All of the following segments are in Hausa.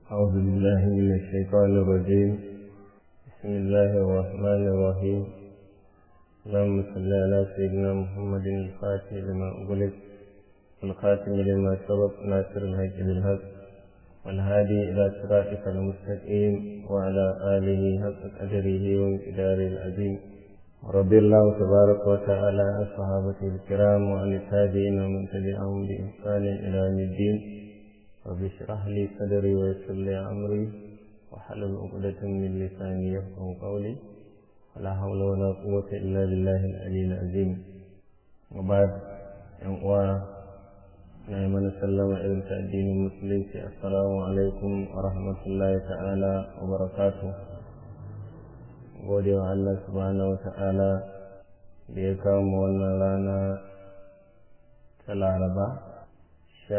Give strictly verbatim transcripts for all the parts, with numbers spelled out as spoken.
أعوذ بالله من الشيطان الرجيم. بسم الله الرحمن الرحيم. اللهم صل على سيدنا محمد الفاتح لما أغلق والخاتم لما سبق ناصر الحق بالحق والهادي إلى صراطك المستقيم وعلى آله حق قدره ومقداره العظيم. رضي الله تبارك وتعالى عن صحابته الكرام وعن التابعين ومن تبعهم بإحسان إلى يوم الدين. رب اشرح لي صدري ويسر لي أمري واحلل عقدة من لساني يفقهوا قولي ولا حول ولا قوة إلا بالله العلي العظيم. وبعد يوم نعم نسلم إلى الدين المسلم. السلام عليكم ورحمة الله تعالى وبركاته. gode wa Allah subhanahu wa ta'ala da ya kawo mu wannan rana ta Laraba sha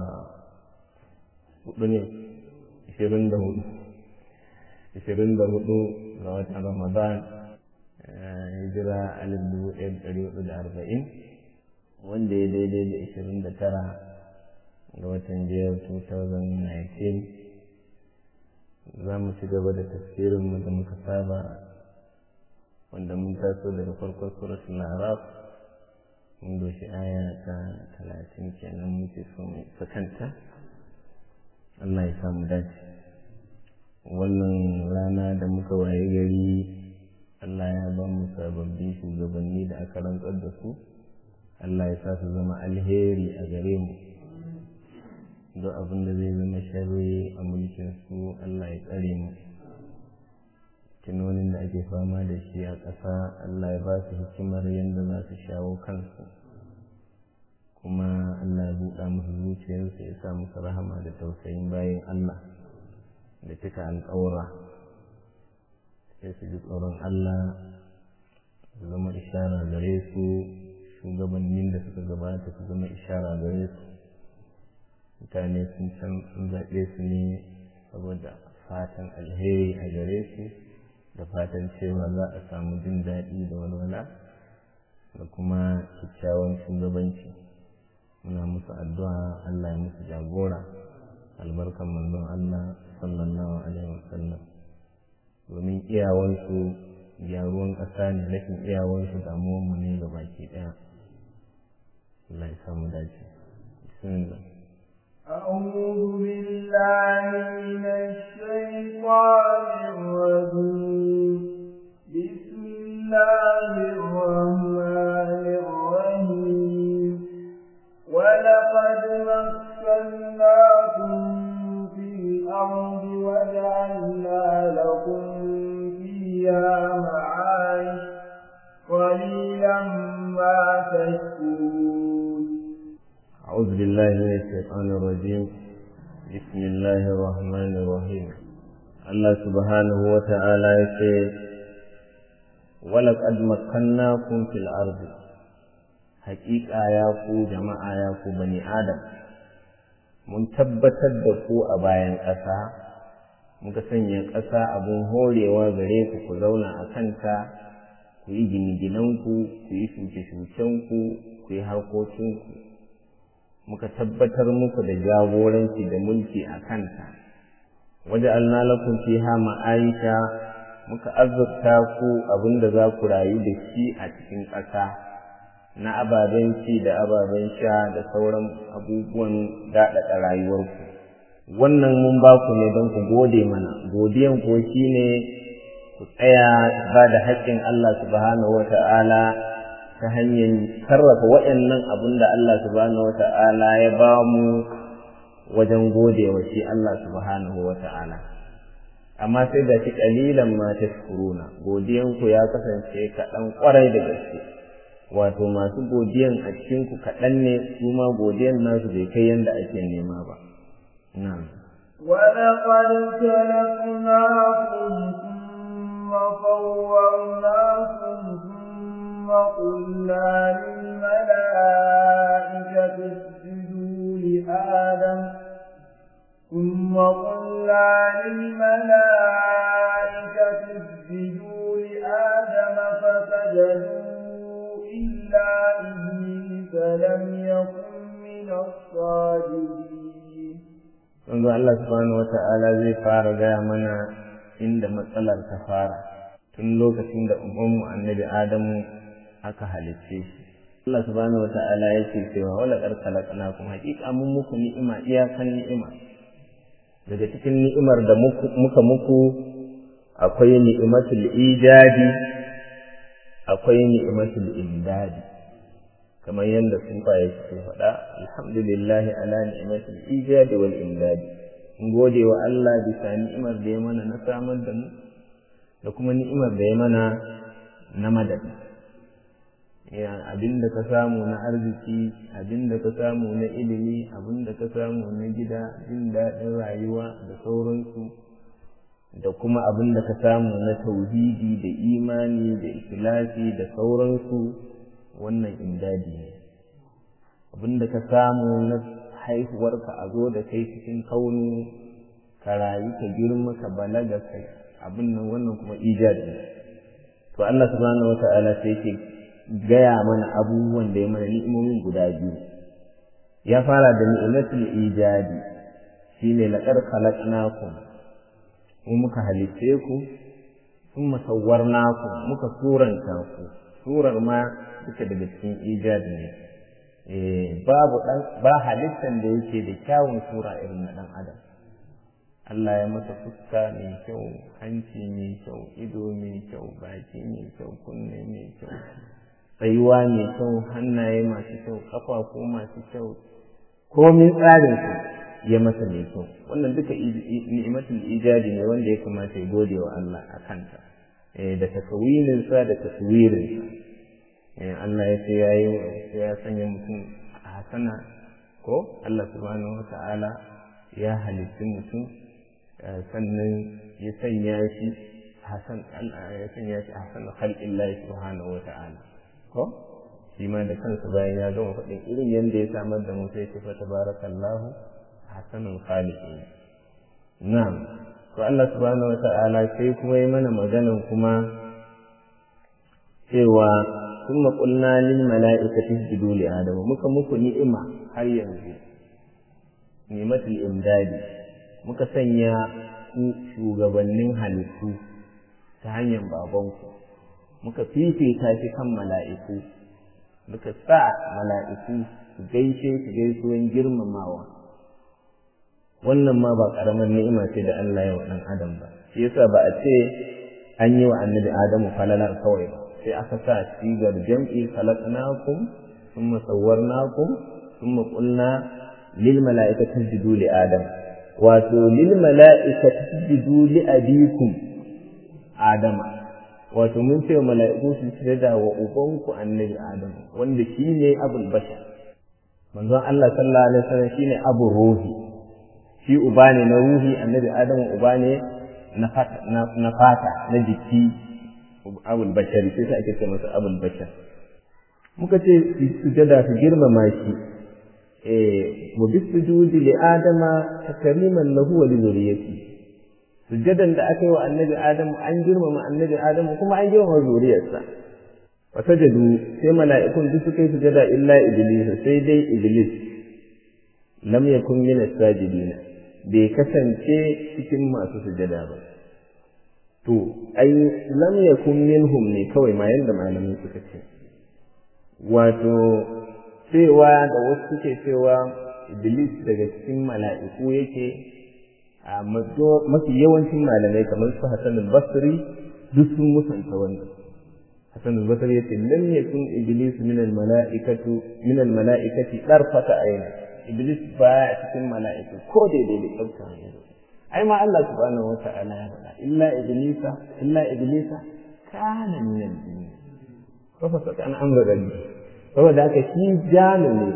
hudu ne ishirin da hudu ishirin da hudu ga watan Ramadan hijira alif dubu ɗaya da ɗari hudu da arba'in wanda ya daidai da ishirin da tara ga watan biyar two thousand nineteen. za mu ci gaba da tafsirinmu da muka saba wanda mun taso daga farkon suratul A'raf mun doshi aya ta talatin kenan muke so mu sakanta. Allah ya samu dace. Wannan rana da muka waye gari Allah ya ba mu sababbin shugabanni da aka rantsar da su. Allah ya sa su zama alheri a gare mu. duk abin da zai zama sharri a mulkin su Allah ya tsare mu. Tunonin da ake fama da shi a ƙasa Allah ya ba su hikimar yadda za su shawo kansu, kuma Allah ya buɗa musu zuciyarsu ya sa musu rahama da tausayin bayan Allah da cika alƙawura, sai su ji tsoron Allah su zama ishara gare su, shugabannin da suka gabata su zama ishara gare su. Mutane sun can sun zaɓe su ne saboda fatan alheri a gare su da fatan cewa za a samu jin daɗi da walwala da kuma kyakkyawan shugabanci. Muna musu addu'a Allah ya musu jagora albarkan manzon Allah sallallahu alaihi wasallam, domin iyawansu gyaruwan ƙasa ne, rashin iyawansu damuwanmu ne ga baki ɗaya. Allah ya samu dace. Bismillah. أعوذ بالله من الشيطان الرجيم. بسم الله الرحمن الرحيم. ولقد مكناكم في الأرض وجعلنا لكم فيها معايش قليلا ما تشكرون. أعوذ بالله من الشيطان الرجيم. بسم الله الرحمن الرحيم. الله سبحانه وتعالى يقول ولقد مكناكم في الأرض. حقيقة يا كو جماعة يا كو بني آدم mun tabbatar da ku a bayan ƙasa, muka sanya ƙasa abin horewa gare ku ku zauna a kanta, ku yi gine-ginenku, ku yi shuke-shukenku, ku yi harkokinku. Muka tabbatar muku da jagoranci da mulki a kanta. Waja'alna lakum fiha ma'aisha, muka azurta ku abinda za ku rayu da shi a cikin ƙasa na ababen ci da ababen sha da sauran abubuwan daɗaɗa rayuwarku. Wannan mun ba ku ne don ku gode mana. Godiyan ko shine ku tsaya ba da haƙƙin Allah subhanahu wata'ala ta hanyar sarrafa waɗannan abin da Allah subhanahu wa ta'ala ya ba mu wajen gode wa shi Allah subhanahu wa ta'ala. Amma sai da shi ƙalilan ma tashkuruna, godiyanku ya kasance kaɗan ƙwarai da gaske. Wato masu godiyan a cikinku kaɗan ne, su ma godiyan nasu bai kai yadda ake nema ba. Na'am. ولقد خلقناكم ثم صورناكم وقلنا للملائكة اسجدوا لآدم ثم قلنا للملائكة اسجدوا لآدم فسجدوا إلا إبليس لم يكن من الصادقين. yanzu Allah subhanahu wata'ala zai fara gaya mana inda matsalar ta fara tun lokacin da ubanmu annabi Adamu aka halicce shi. Allah subhanahu wata'ala yake cewa wala qad khalaqnakum haqiqa mun muku ni'ima iyakan ni'ima. Daga cikin ni'imar da muka muku akwai ni'imatul ijadi akwai ni'imatul imdadi, kamar yadda sufaye suke faɗa alhamdulillahi ala ni'imatul ijadi wal imdadi. In gode wa Allah bisa ni'imar da ya mana na samar da mu da kuma ni'imar da ya mana na madadi. Abin da ka samu na arziki, abin da ka samu na ilimi, abin da ka samu na gida, jin daɗin rayuwa da sauransu, da kuma abin da ka samu na tauhidi da imani da ikhlasi da sauransu, wannan imdadi ne. Abin da ka samu na haihuwarka a zo da kai cikin kauni, ka rayu ka girma ka balaga kai abin nan, wannan kuma ijadi ne. To Allah subhanahu wata'ala sai yake gaya mana abubuwan da ya mana ni'imomin guda biyu. Ya fara da ni'imatul ijadi, shine laqad khalaqnakum, mu muka halitte ku, thumma sawwarnakum, muka suranta ku. Surar ma duka daga cikin ijadi ne. Eh babu dan ba halittan da yake da kyawun sura irin na dan adam. Allah ya masa fuska mai kyau, hanci mai kyau, ido mai kyau, baki mai kyau, kunne mai kyau, tsayuwa mai kyau, hannaye masu kyau, ƙafafu masu kyau, komin tsarin su ya masa mai kyau. Wannan duka ni'imatul ijadi ne wanda ya kamata ya gode wa Allah a kanta, da tasawinin sa da taswirin sa. Allah ya ce yayi ya sanya mutum a hasana, ko Allah subhanahu wata'ala ya halitta mutum sannan ya sanya shi hasan ya sanya shi hasan khalqillahi subhanahu wata'ala, ko shi ma da kansa bayan ya gama faɗin irin yadda ya samar da mu sai ya fa tabarakallahu hasanul khaliqin. Na'am, to Allah subhanahu wata'ala sai kuma yi mana maganan kuma cewa thumma qulna lil mala'ikati isjudu li adama, muka muku ni'ima har yanzu ni'matul imdadi, muka sanya ku shugabannin halittu ta hanyar babanku, muka fifita shi kan mala'iku, muka sa mala'iku su gaishe su gaisuwan girmamawa. Wannan ma ba ƙaramin ni'ima ce da Allah ya wa ɗan adam ba. Shi yasa ba a ce an yi wa annabi Adamu falalar kawai ba, sai aka sa sigar jam'i khalaqnakum thumma sawwarnakum thumma qulna lil mala'ikati isjudu li adam, wato lil mala'ikati isjudu li abikum adama, wato mun ce mala'iku su sujada wa ubanku annabi Adam, wanda shine abul bashar. Manzon Allah sallallahu alaihi wasallam shine abu ruhi, shi uba ne na ruhi, annabi Adam uba ne na fata na fata na jiki, abul bashar, sai sai ake ce masa abul bashar. Muka ce sujada su girmama shi, eh mu bi sujudi li adama takriman lahu wa li zurriyyatihi. Sujjadan da aka yi wa annabi Adamu an girmama annabi Adamu kuma an girmama zuriyarsa. Fa sajadu, sai mala'ikun duk suka yi sujjada illa iblis, sai dai iblis lam yakun min as-sajidin, bai kasance cikin masu sujjada ba. To ai lam yakun minhum ne kawai ma yanda malamin suka ce, wato cewa da wasu suke cewa iblis daga cikin mala'iku yake, a mafi yawancin malamai kamar su Hassan al-Basri duk sun musanta wannan. Hassan al-Basri yace lam yakun iblis min al-mala'ikatu min al-mala'ikati darfata ayn, iblis ba cikin mala'iku ko daidai da tsafta ne. Ai ma Allah subhanahu wata'ala ya faɗa illa iblisa illa iblisa kana min al-jinn, fa fa kana amru rabbi, saboda haka shi jami ne,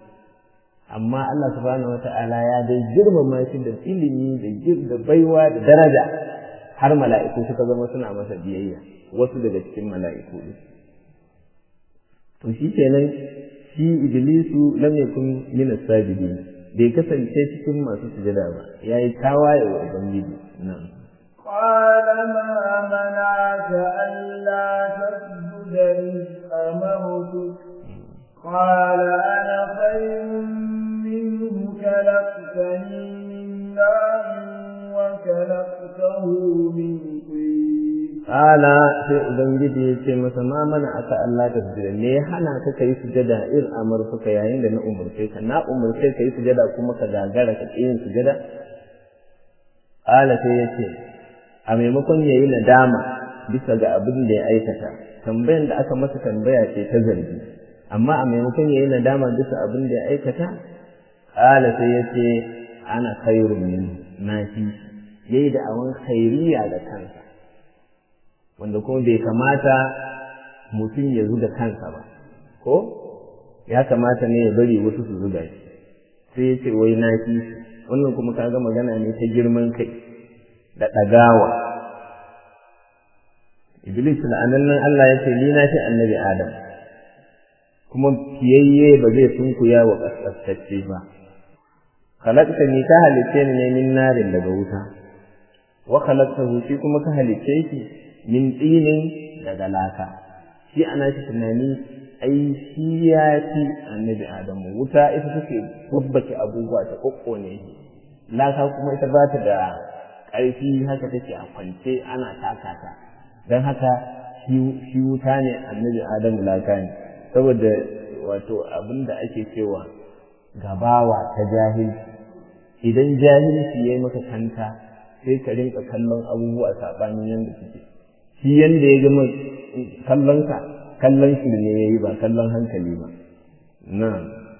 amma Allah subhanahu wata'ala ya dai girmama shi da ilimi da da baiwa da daraja, har mala'iku suka zama suna masa biyayya, wasu daga cikin mala'iku ne. To shi kenan shi iblisu lam yakun min as-sajidin, bai kasance cikin masu sujada ba, yayi tawaye wa ubangiji. Na'am. qala ma mana'aka alla tasjuda iz amartuk qala ana khayrun minhu khalaqtani min نار وخلقته من طين قال sai ubangiji ya ce masa ma mana aka Allah ta sujada me ya hana ka kai sujada ir amurka yayin da na umurce ka na umurce ka yi sujada kuma ka gagara ka yin sujada qala sai ya ce a maimakon yayi nadama bisa ga abin da ya aikata tambayan da aka masa tambaya ce ta zargi amma a maimakon yayi nadama bisa abin da ya aikata qala sai ya ce ana khairun min nafi yayi da awan khairiya da kansa wanda kuma bai kamata mutum ya zuga kansa ba ko ya kamata ne ya bari wasu su zuga shi sai ya ce wai na fi wannan kuma kaga magana ne ta girman kai da ɗagawa iblis la'anan nan Allah ya ce ni na fi annabi adam kuma fiyayye ba zai sunkuya wa kaskantacce ba khalaqta ni ta halice ni ne min narin daga wuta wa khalaqtahu shi kuma ka halice shi min tsinin daga laka shi ana shi tunani ai shi ya fi annabi adamu wuta ita take babbake abubuwa ta kokkone shi laka kuma ita ba ta da ƙarfi haka take a kwance ana taka ta don haka shi wuta ne annabi adamu laka ne saboda wato abinda ake cewa gabawa ta jahilci idan jahilci ya yi maka kanta sai ka rinka kallon abubuwa saɓanin yadda suke shi yanda ya gama kallonka kallon shi ne ya yi ba kallon hankali ba na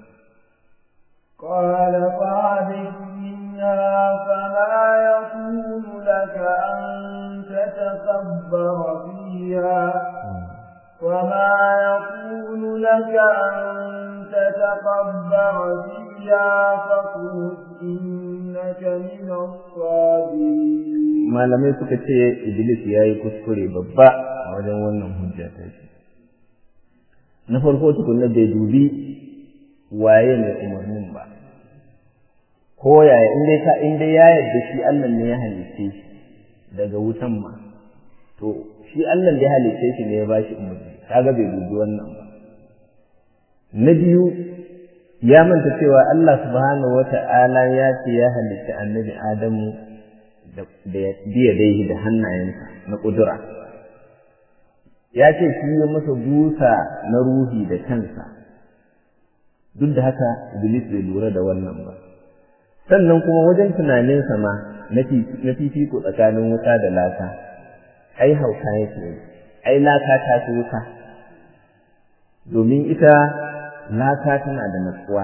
قال فاهبط منها فما يكون لك أن تتكبر فيها وما يكون لك أن تتكبر فيها فاخرج إنك من الصاغرين malamai suka ce Iblis ya yi kuskure babba a wajen wannan hujja ta shi. Na farko tukunna bai dubi waye mai umarnin ba. Ko yaya in dai ka in dai ya yarda shi Allah ne ya halice shi daga wutan ma. To shi Allah da ya halice shi ne ya bashi umarni. Kaga bai dubi wannan ba. Na biyu ya manta cewa Allah subhanahu wata'ala ya ce ya halice Annabi Adamu da biya dai da hannayensa na ƙudura ya ce shi ya masa busa na ruhi da kansa duk da haka Iblis bai lura da wannan ba sannan kuma wajen tunaninsa ma na fifiko tsakanin wuta da laka ai hauka yake ai laka ta fi wuta domin ita laka tana da natsuwa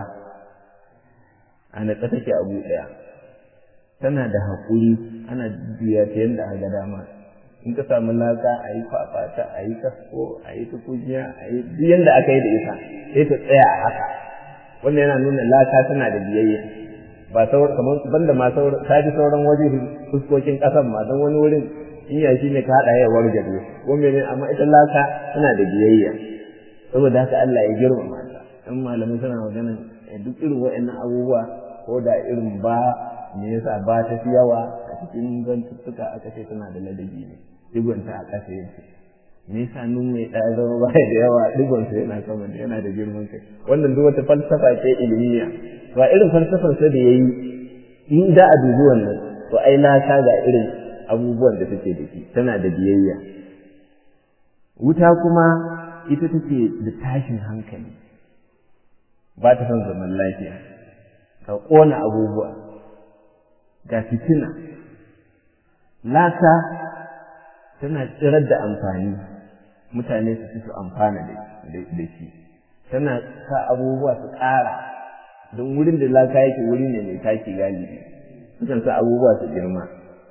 a natsa take abu ɗaya tana da haƙuri ana juya ta yadda aka ga dama in ka samu laka a yi fafata a yi kasko a yi tukunya a yi duk yadda aka yi da ita sai ta tsaya a haka wannan yana nuna laka tana da biyayya ba sauran kamar banda ma sauran ta ji sauran waje fuskokin ƙasan ma don wani wurin in ya shi ne ka haɗa ya wargaje ko mene amma ita laka tana da biyayya saboda haka Allah ya girmama ta dan malamai suna magana duk irin waɗannan abubuwa ko da irin ba me yasa ba ta fi yawa a cikin zantuttuka aka ce tana da ladabi ne digonta a ƙasa yake me yasa nun mai ɗaya zama ba da yawa digonsa yana sama da yana da girman kai wannan duk wata falsafa ce ilmiya ba irin falsafar sa da yayi in da a dubi wannan to ai na ka ga irin abubuwan da take da shi tana da biyayya wuta kuma ita take da tashin hankali ba ta son zaman lafiya ka ƙona abubuwa ga fitina laka tana tsirar da amfani mutane su ci su amfana da shi tana sa abubuwa su ƙara don wurin da laka yake wuri ne mai taki galibi sukan sa abubuwa su girma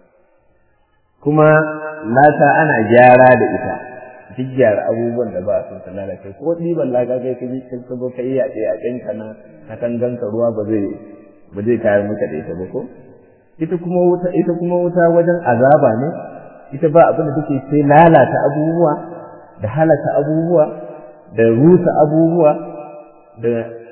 kuma laka ana gyara da ita duk gyara abubuwan da ba su lalace ko ɗiban laka kai ka ka zo ka yi yaɗe a ɗinka na katanganka ruwa ba zai ba zai kayar maka da ita ba ko ita kuma wuta ita kuma wuta wajen azaba ne ita ba abin da take sai lalata abubuwa da halaka abubuwa da rusa abubuwa da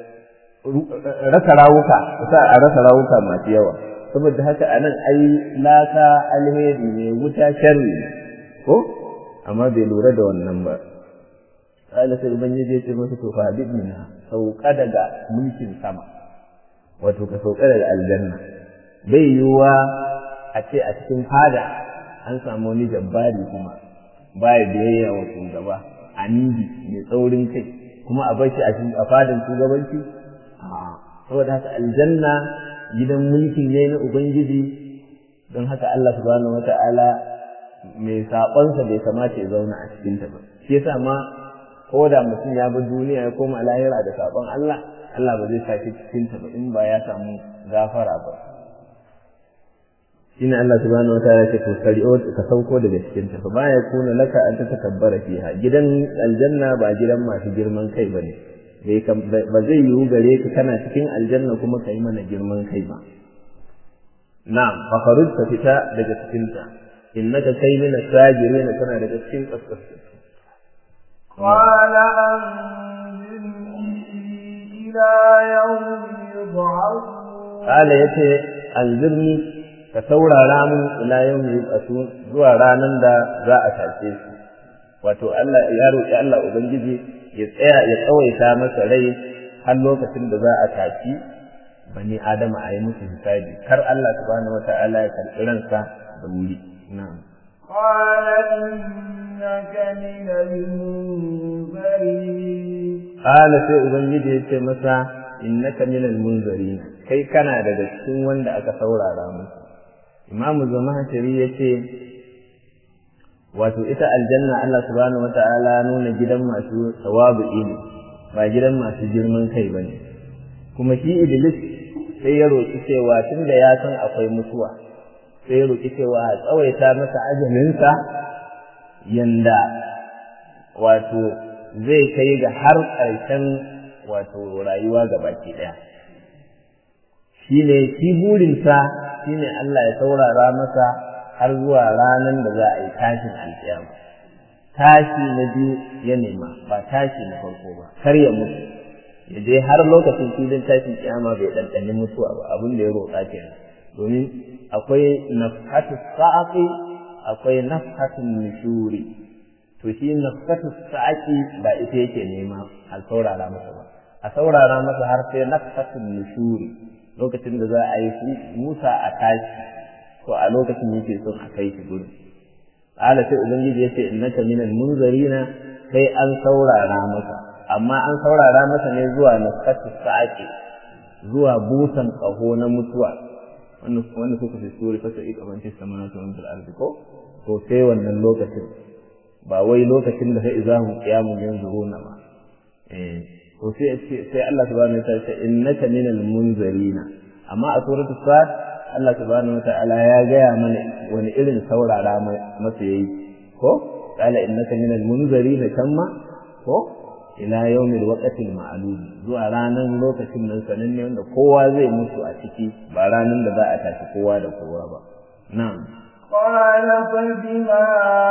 rasa rawuka sa a rasa rawuka masu yawa saboda haka anan ai laka alheri ne wuta sharri ko amma bai lura da wannan ba Allah sai ubangiji ya ce masa to fa bidna sauka daga mulkin sama wato ka sauka daga aljanna bai yiwuwa a ce a cikin fada an samu wani jabbari kuma baya biyayya wa shugaba anidi mai tsaurin kai kuma a bashi a fadan shugabanci a saboda haka aljanna gidan mulki ne na ubangiji don haka Allah subhanahu wata'ala mai saƙonsa bai kamata ya zauna a cikin ta ba shi yasa ma ko da mutum ya bi duniya ya koma lahira da saƙon Allah Allah ba zai sake cikin ta ba in ba ya samu gafara ba shine Allah subhanahu wataala ya ce to sari'o ka sauko daga cikin ta ba ya kuna laka an ta takabbara fiha gidan aljanna ba gidan masu girman kai bane ba zai yiwu gare ka kana cikin aljanna kuma kai mana girman kai ba na'am fa kharujta fita daga cikin ta innaka kai min as-sajirin kana daga cikin kaskas qala anzirni ila yawmi yub'ath qala yace anzirni ka saurara mun ila yawmi yub'athun zuwa ranan da za a tace su wato Allah ya roki Allah ubangiji ya tsaya ya tsawaita masa rai har lokacin da za a taci bani adama a yi musu hisabi kar Allah subhanahu wata'ala ya karɓi ransa da wuri na'am qala innaka min al-munzirin qala sai ubangiji ya ce masa innaka min al-munzirin kai kana daga cikin wanda aka saurara musu imamu zamahshari ya ce wato ita aljanna Allah subhanahu wata'ala nuna gidan masu tawabu'i ne ba gidan masu girman kai bane kuma shi iblis sai ya roki cewa tunda ya san akwai mutuwa sai ya roki cewa a tsawaita masa ajalinsa yanda wato zai kai ga har ƙarshen wato rayuwa ga baki ɗaya shine shi burinsa shine Allah ya saurara masa har zuwa ranar da za a yi tashin alƙiyama tashi na biyu ya nema ba tashi na farko ba kar ya mutu ya je har lokacin filin tashin kiyama bai ɗanɗani mutuwa ba abin da ya roƙa kenan domin akwai nafhatu sa'aqi akwai nafhatu nushuri to shi nafhatu sa'aqi ba ita yake nema a saurara masa ba a saurara masa har sai nafhatu nushuri lokacin da za a yi Musa a tashi to a lokacin yake son a kai shi gurin ala sai ubangiji yace innaka minal munzarina sai an saurara masa amma an saurara masa ne zuwa nafatu sa'ati zuwa busan kaho na mutuwa wannan wannan kuka fi suri fasa ikabanci samawati wal ardi ko to sai wannan lokacin ba wai lokacin da sai izahu qiyamun yanzuruna ba eh to sai sai Allah subhanahu wa ta'ala ya ce innaka minal munzarina amma a suratul sad Allah subhanahu wata'ala ya gaya mana wani irin saurara masa yayi ko qala innaka minal munzirin tamma ko ila yawmil waqtil ma'lum zuwa ranan lokacin nan sananne wanda kowa zai mutu a ciki ba ranan da za a tashi kowa da kowa ba na'am qala fa bima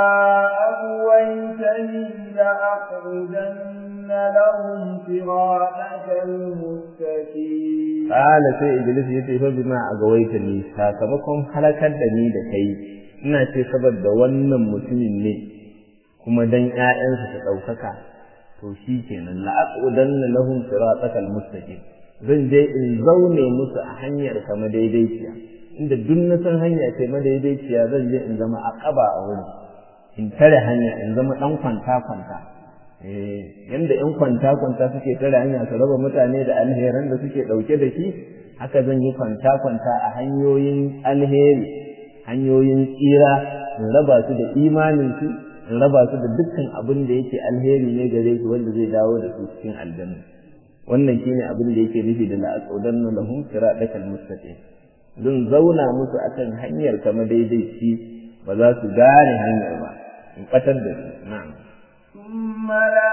aghwaytani la aqudanna lahum siratal mustaqim qala sai iblis yace fa bima agawaitani sakamakon halakar da ni da kai ina ce saboda wannan mutumin ne kuma dan ƴaƴansa ta daukaka to shikenan la aqudanna lahum siratal mustaqim zan je in zaune musu a hanyar kama daidaiciya inda duk na san hanya ce madaidaiciya zan je in zama aqaba a wurin in tare hanya in zama dan kwanta kwanta eh yanda ƴan kwanta kwanta suke tare hanya su raba mutane da alheran da suke dauke da shi haka zan yi kwanta kwanta a hanyoyin alheri hanyoyin tsira in raba su da imanin su in raba su da dukkan abin da yake alheri ne gare su wanda zai dawo da su cikin aljanna wannan shine abin da yake nufi da la'aqudanna lahum siratal mustaqim zan zauna musu akan hanyar kama daidaici ba za su gane hanyar ba in batar da su na'am ثم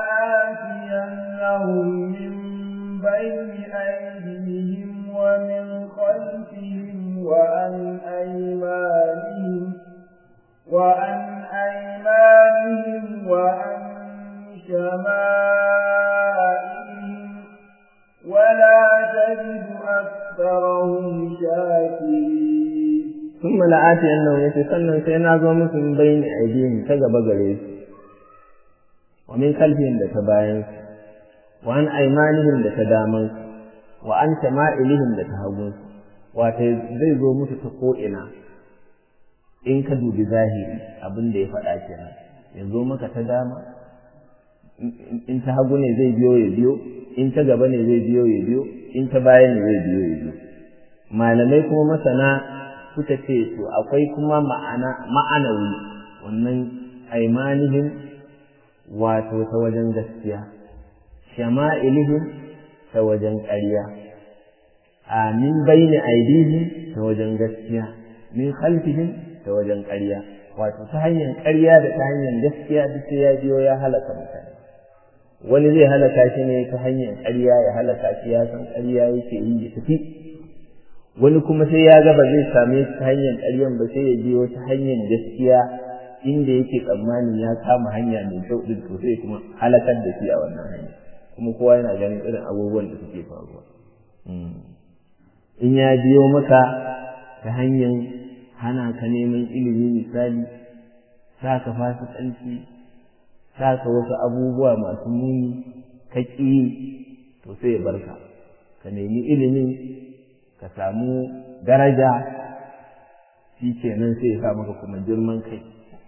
لآتينهم من بين أيديهم ومن خلفهم وعن أيمانهم وعن أيمانهم وعن شمائلهم ولا تجد أكثرهم شاكرين ثم لآتينهم يتسنن سينازو من بين أيديهم كذا بغريس ومن خلفهم لتباين وعن أيمانهم لتدامن وعن شمائلهم لتهون wato zai zo musu ta ko'ina in ka dubi zahiri abin da ya faɗa kenan ya zo maka ta dama in ta hagu ne zai biyo ya biyo in ta gaba ne zai biyo ya biyo in ta baya ne zai biyo ya biyo malamai kuma masana suka ce to akwai kuma ma'ana ma'anawi wannan aimanihim wato ta wajen gaskiya shama'ilihim ta wajen ƙarya a min bayni aidihim ta wajen gaskiya min khalfihim ta wajen ƙarya wato ta hanyar ƙarya da ta hanyar gaskiya duk sai ya biyo ya halaka mutane wani zai halaka shi ne ta hanyar ƙarya ya halaka shi ya san ƙarya yake yi ya tafi wani kuma sai ya ga ba zai same ta hanyar ƙaryan ba sai ya biyo ta hanyar gaskiya inda yake tsammanin ya kama hanya mai kyau din to sai kuma halakar da shi a wannan hanya kuma kowa yana ganin irin abubuwan da suke faruwa in ya biyo maka ta hanyar hana ka neman ilimi misali sa ka fasikanci sa ka wasu abubuwa masu muni ka ƙi to sai ya barka ka nemi ilimin ka samu daraja shi kenan sai ya sa maka kuma girman kai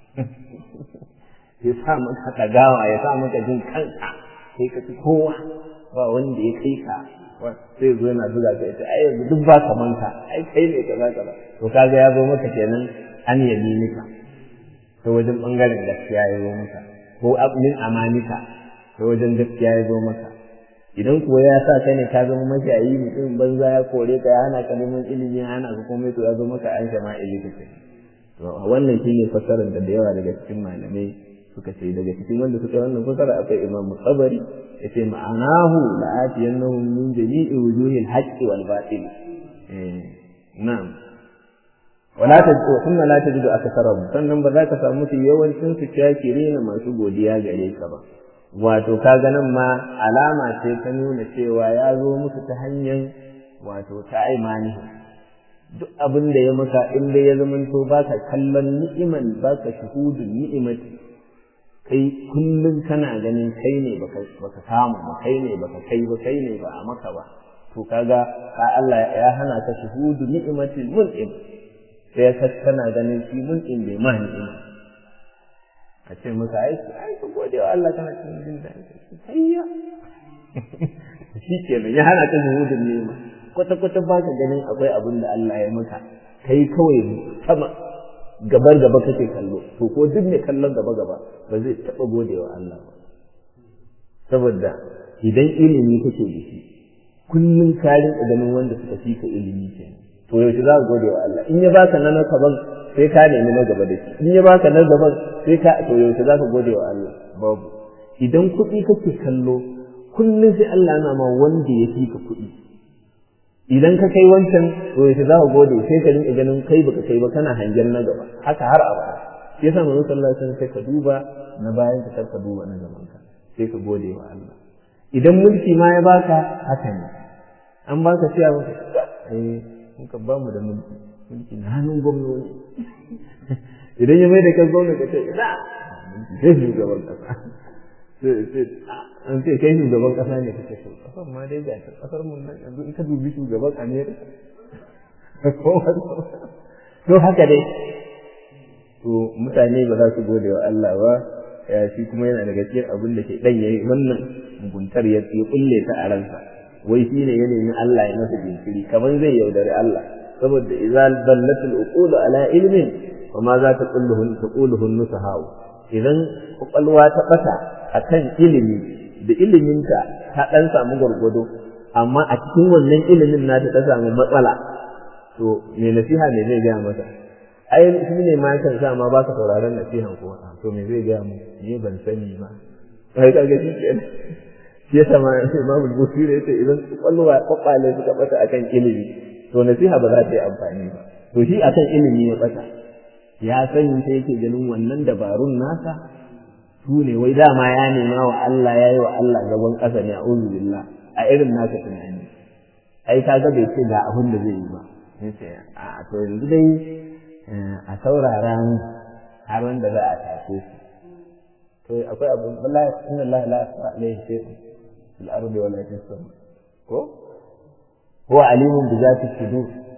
ya sa maka ɗagawa ya sa maka jin kanka sai ka fi kowa ba wanda ya kai ka sai zo yana zuga ka ita ai yanzu duk ba kaman ka ai kai ne kaza kaza to kaga ya zo maka kenan an yabi nika ta wajen bangaren gaskiya ya zo maka ko min amanika ta wajen gaskiya ya zo maka idan kuwa ya sa ka ne ka zama mashayi mutum banza ya kore ka ya hana ka neman ilimi ya hana ka komai to ya zo maka an shama ilimi ka to wannan shine fasarar da da yawa daga cikin malamai suka ce daga cikin wanda suka yi wannan fasara akwai Imam Tabari yace ma'anahu la'atiyannahum min jami'i wujuhil haqqi wal batil eh na'am wala tajidu thumma la tajidu aktsarahum sannan ba za ka samu su yawancin su shakirina masu godiya gare ka ba wato kaga nan ma alama ce ta nuna cewa ya zo musu ta hanyar wato ta imani duk abin da ya maka in dai ya zamanto baka kallon ni'iman baka shuhudun ni'imati kai kullum kana ganin kai ne baka baka samu ba kai ne baka kai ba kai ne ba a maka ba to kaga ka Allah ya hana ka shuhudu ni'imatil mun'im sai ka kana ganin shi mun'im bai ma ni'ima ka ce maka ai ai ka gode wa Allah kana cikin jin daɗi hayya shi kenan ya hana ka shuhudun ni'ima kwata kwata baka ganin akwai abin da Allah ya maka kai kawai sama gabar gaba kake kallo to ko duk mai kallon gaba gaba ba zai taba godewa Allah ba saboda idan ilimi kake da shi kullun karin ganin wanda suka fi ka ilimi kenan to yaushe za ka godewa Allah in ya baka nan kaban sai ka nemi na gaba da shi in ya baka nan gaban sai ka to yaushe za ka godewa Allah babu idan kuɗi kake kallo kullun sai Allah yana ma wanda ya fi ka kuɗi idan ka kai wancan to yaushe za ka gode sai ka rinka ganin kai baka kai ba kana hangen na gaba haka har abada shi yasa manzon sallallahu alaihi wasallam sai ka duba na bayan ka ka duba na gaban ka sai ka gode wa Allah idan mulki ma ya baka haka ne an baka sai a maka eh mun ka ba mu da mulki mulki na hannun gwamnati idan ya mai da kan gwamnati ka ce ina sai shugaban kasa sai an ce kai shugaban kasa ne kake so kasar ma dai ga ta kasar mun nan yanzu in ka dubi shugaban America to haka dai to mutane ba za su gode wa Allah ba ya shi kuma yana daga cikin abin da ke dan yayi wannan muguntar ya kulle ta a ransa wai shine ya nemi Allah ya masa jinkiri kaman zai yaudari Allah saboda idza dallatul uqulu ala ilmin wa ma za ta qulluhun taquluhun nusahau idan kwakwalwa ta bata akan ilimi da iliminta ta dan samu gurgudu amma a cikin wannan ilimin na ta samu matsala to me nasiha ne zai ga masa ai shi ne ma kan sa ma baka sauraron nasihan ko to me zai ga mu ni ban sani ba kai kaga shi kenan shi yasa ma Imam al-Bukhari yace idan kwakwalwa kwakwale suka bata akan ilimi to nasiha ba za ta yi amfani ba to shi akan ilimi ya bata ya sani sai yake ganin wannan dabarun nasa su ne wai dama ya nema wa Allah ya yi wa Allah gaban ƙasa ne a'udhu billah a irin nasa tunani ai kaga bai ce ga abin da zai yi ba sai a to yanzu dai a saurara har wanda za a tace su to akwai abu wallahi inna Allah la alayhi shay'un fil ardi wala fis sama ko huwa alimun bi zati sudur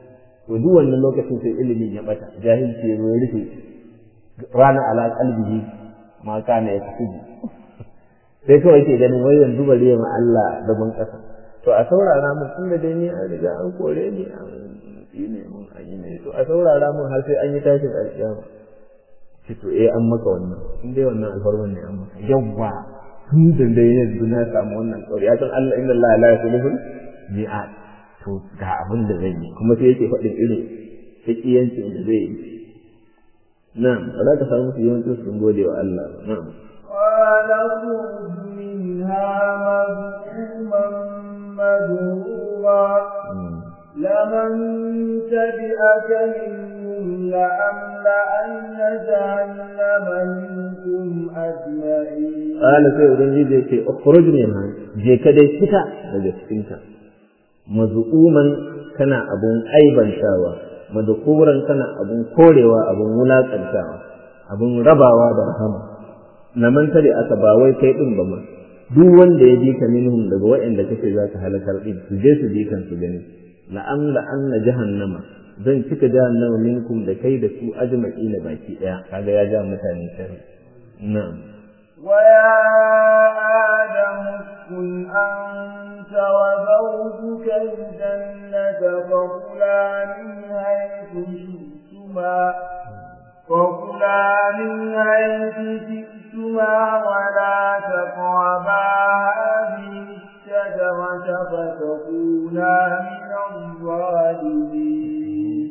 to duk wannan lokacin sai ilimin ya bata jahilci ya rufe rana ala qalbihi ma kana yaktubu sai kawai ke ganin wai yanzu bari ya ma Allah da ban kasa to a saurara mun tunda dai ni an riga an kore ni an yi ne mun an yi ne to a saurara mun har sai an yi tashin alƙiyama ce to eh an maka wannan in dai wannan alfarman ne an maka yawwa tun da dai yanzu na samu wannan tsauri ya san Allah inna Allah la yukhlifu mi'ad to ga abin da zai yi kuma sai yake faɗin irin fikiyancin da zai yi na'am ba za ka samu su yawancin sun gode wa Allah na'am qala khudh minha madhuman madhura لمن تبعك منهم لأملأن جهنم منكم أجمعين قال سيدنا جيدي اخرج منها je ka dai fita daga cikinta mazu'uman kana abun aibantawa madhukuran kana abun korewa abun wulakantawa abun rabawa da rahama laman tare aka ba wai kai din ba ma duk wanda ya bi ka minhum daga waɗanda kake zaka halakar din su je su bi kan su gani la'amla anna jahannama zan cika jahannama minkum da kai da su ajma'ina baki daya kaga ya ja mutane sai na'am wa ya adam kun anta wa zawjuka jannata fa kula min haythu shi'tuma fa kula min haythu shi'tuma wa la taqraba hadhihi الشجرة فتكونا من الظالمين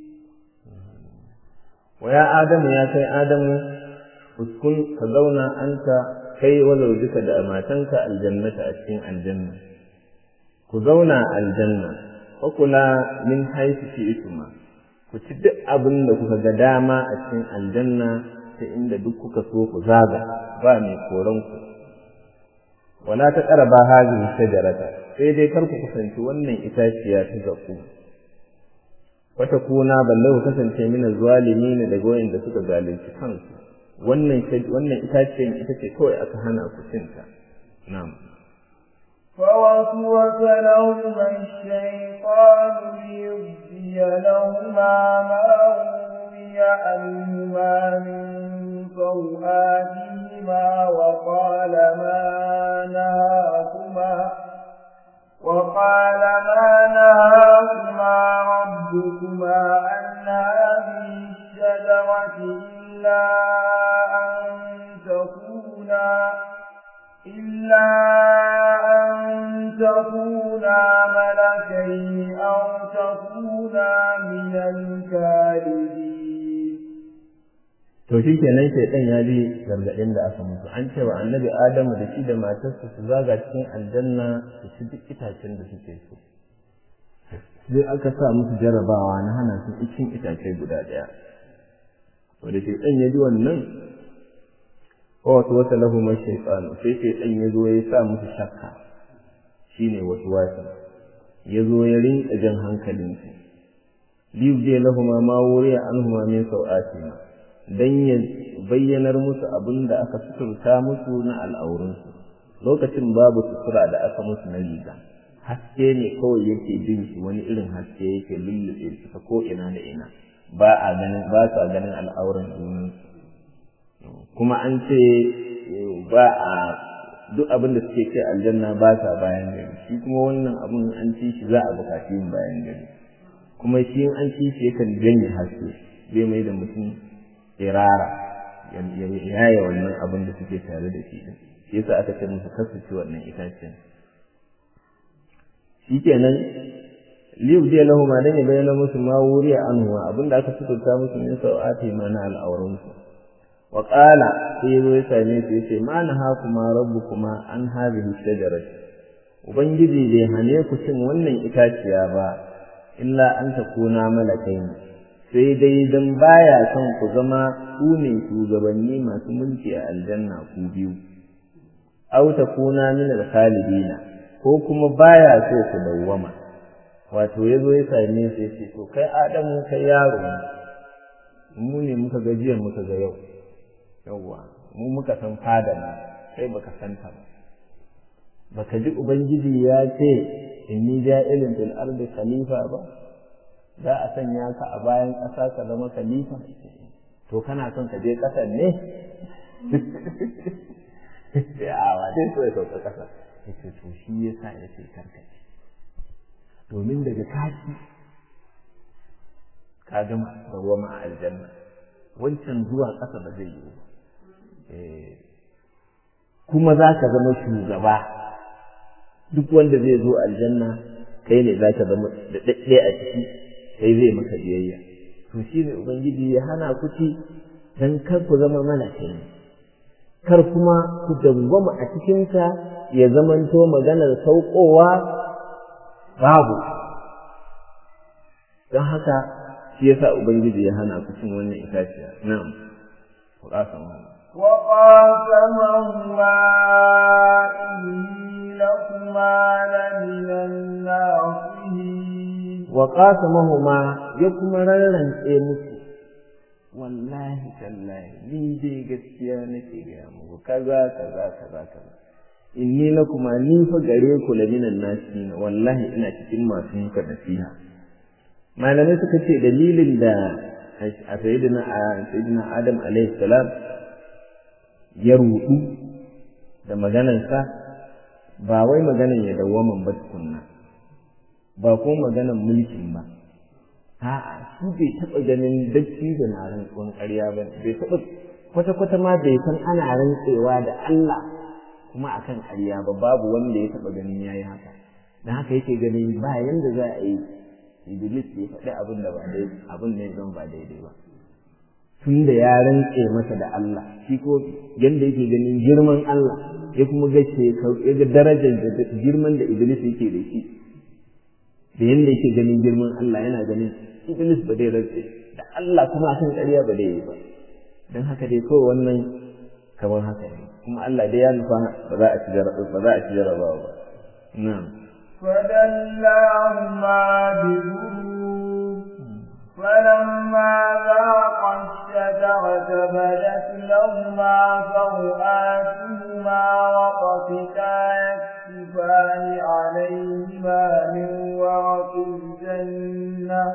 ويا آدم يا كي آدم اسكن كذونا أنت كي وزوجك دأماتنك الجنة أشين الجنة كذونا الجنة وكلا من حيث شئتما كتدق أبن لكك قداما أشين الجنة فإن دكك سوق زاغا بامي كورنك wala ta qaraba hadhihi shajarata sai dai kar ku kusanci wannan itaciya ta zaku wata kuna balle ku kasance min zalimin daga wayanda suka zalunci kansu wannan wannan itaciyar ita ce kawai aka hana ku cinta na'am فوسوس لهما الشيطان ليبدي لهما ما وري عنهما من سوآتهما وقال ما نهاكما وقال ما نهاكما ربكما عن هذه الشجرة إلا أن تكونا إلا أن تكونا ملكين أو تكونا من الكاذبين. to shi kenan shaitan ya ji gargaɗin da aka musu an ce wa annabi adamu da shi da matarsa su zaga cikin aljanna su ci duk itacen da suke so sai aka sa musu jarabawa na hana su cin itace guda ɗaya to da shaitan ya ji wannan wasu wata lahu mai shaitanu sai shaitan ya zo ya sa musu shakka shine wasu wasa ya zo ya rinka jan hankalinsu liyu je lahuma ma wuriya anhuma min sau'atina dan ya bayyanar musu abin da aka suturta musu na al'aurinsu lokacin babu sutura da aka musu na riga haske ne kawai yake bin su wani irin haske yake lullube su ta ko ina da ina ba a ganin ba su ganin al'auran junansu kuma an ce ba a duk abin da suke kai aljanna ba sa bayan gari shi kuma wannan abin an ci shi za a bukaci yin bayan gari kuma shi an ci shi yakan janye haske zai mai da mutum irara ya yaya wannan abin da suke tare da shi din shi yasa aka ce musu kasance wannan itacen shikenan liyu je lahu ma dan ya bayyana musu ma wuriya anhu abinda aka tuturta musu ne sau'ati ma na al'auransu wa qala sai zo ya same su yace ma nahakuma rabbukuma an hadhihi shajarati ubangiji bai hane ku cin wannan itaciya ba illa an takuna malakaini sai dai dan baya son ku zama ku ne shugabanni masu mulki a aljanna ku biyu aw takuna min al-khalidina ko kuma baya so ku dawwama wato yazo ya same sai ce to kai Adamu kai yaro mu ne muka ga jiya muka ga yau yawa mu muka san fada na kai baka san ta ba baka ji ubangiji ya ce inni ja'ilun fil ardi khalifa ba za a sanya ka a bayan ƙasa ka zama khalifa to kana son ka je ƙasar ne a wadai so ya sauka ƙasa yace to shi yasa yace karkace domin daga kashi ka gama dawwama a aljanna wancan zuwa ƙasa ba zai yi ba kuma za ka zama shugaba duk wanda zai zo aljanna kai ne za ka zama da ɗaɗɗe a ciki kai zai maka biyayya to shi ne ubangiji ya hana ku ci don kar ku zama malakai kar kuma ku dawwama a cikinta ya zamanto maganar saukowa babu don haka shi yasa ubangiji ya hana ku cin wannan itaciya na'am ku ƙasa mu وقاسمهما إني لكما لمن الناصحين وقاسمهما يكما رلن musu wallahi tallahi ni dai gaskiya nake ga muku kaza kaza kaza kaza inni lakuma ni fa gare ku laminan nasihin wallahi ina cikin masu muka nasiha malamai suka ce dalilin da a sayyidina sayyidina Adam alaihi salam ya rudu da maganarsa ba wai maganar ya dawwaman ba tukunna ba ko maganar mulkin ba a'a shi bai taɓa ganin dacci da na rantsuwan ƙarya ba bai taɓa kwata-kwata ma bai san ana rantsewa da Allah kuma akan ƙarya ba babu wanda ya taɓa ganin yayi haka dan haka yake ganin ba yanda za a yi Iblis ya faɗi abin da ba daidai abin ne zan ba daidai ba tun da ya rantse masa da Allah shi ko yanda yake ganin girman Allah ya kuma ga ya ga darajar da girman da Iblis yake da shi da yanda yake ganin girman Allah yana ganin Iblis ba dai rantse da Allah kuma akan ƙarya ba dai ba dan haka dai kawai wannan kamar haka ne kuma Allah dai ya nufa ba za a ci ba za a ci jarabawa ba na'am فدلاهما بغرور فلما ذاقا الشجرة بدت لهما سوآتهما وطفقا يكسفان عليهما من ورق الجنة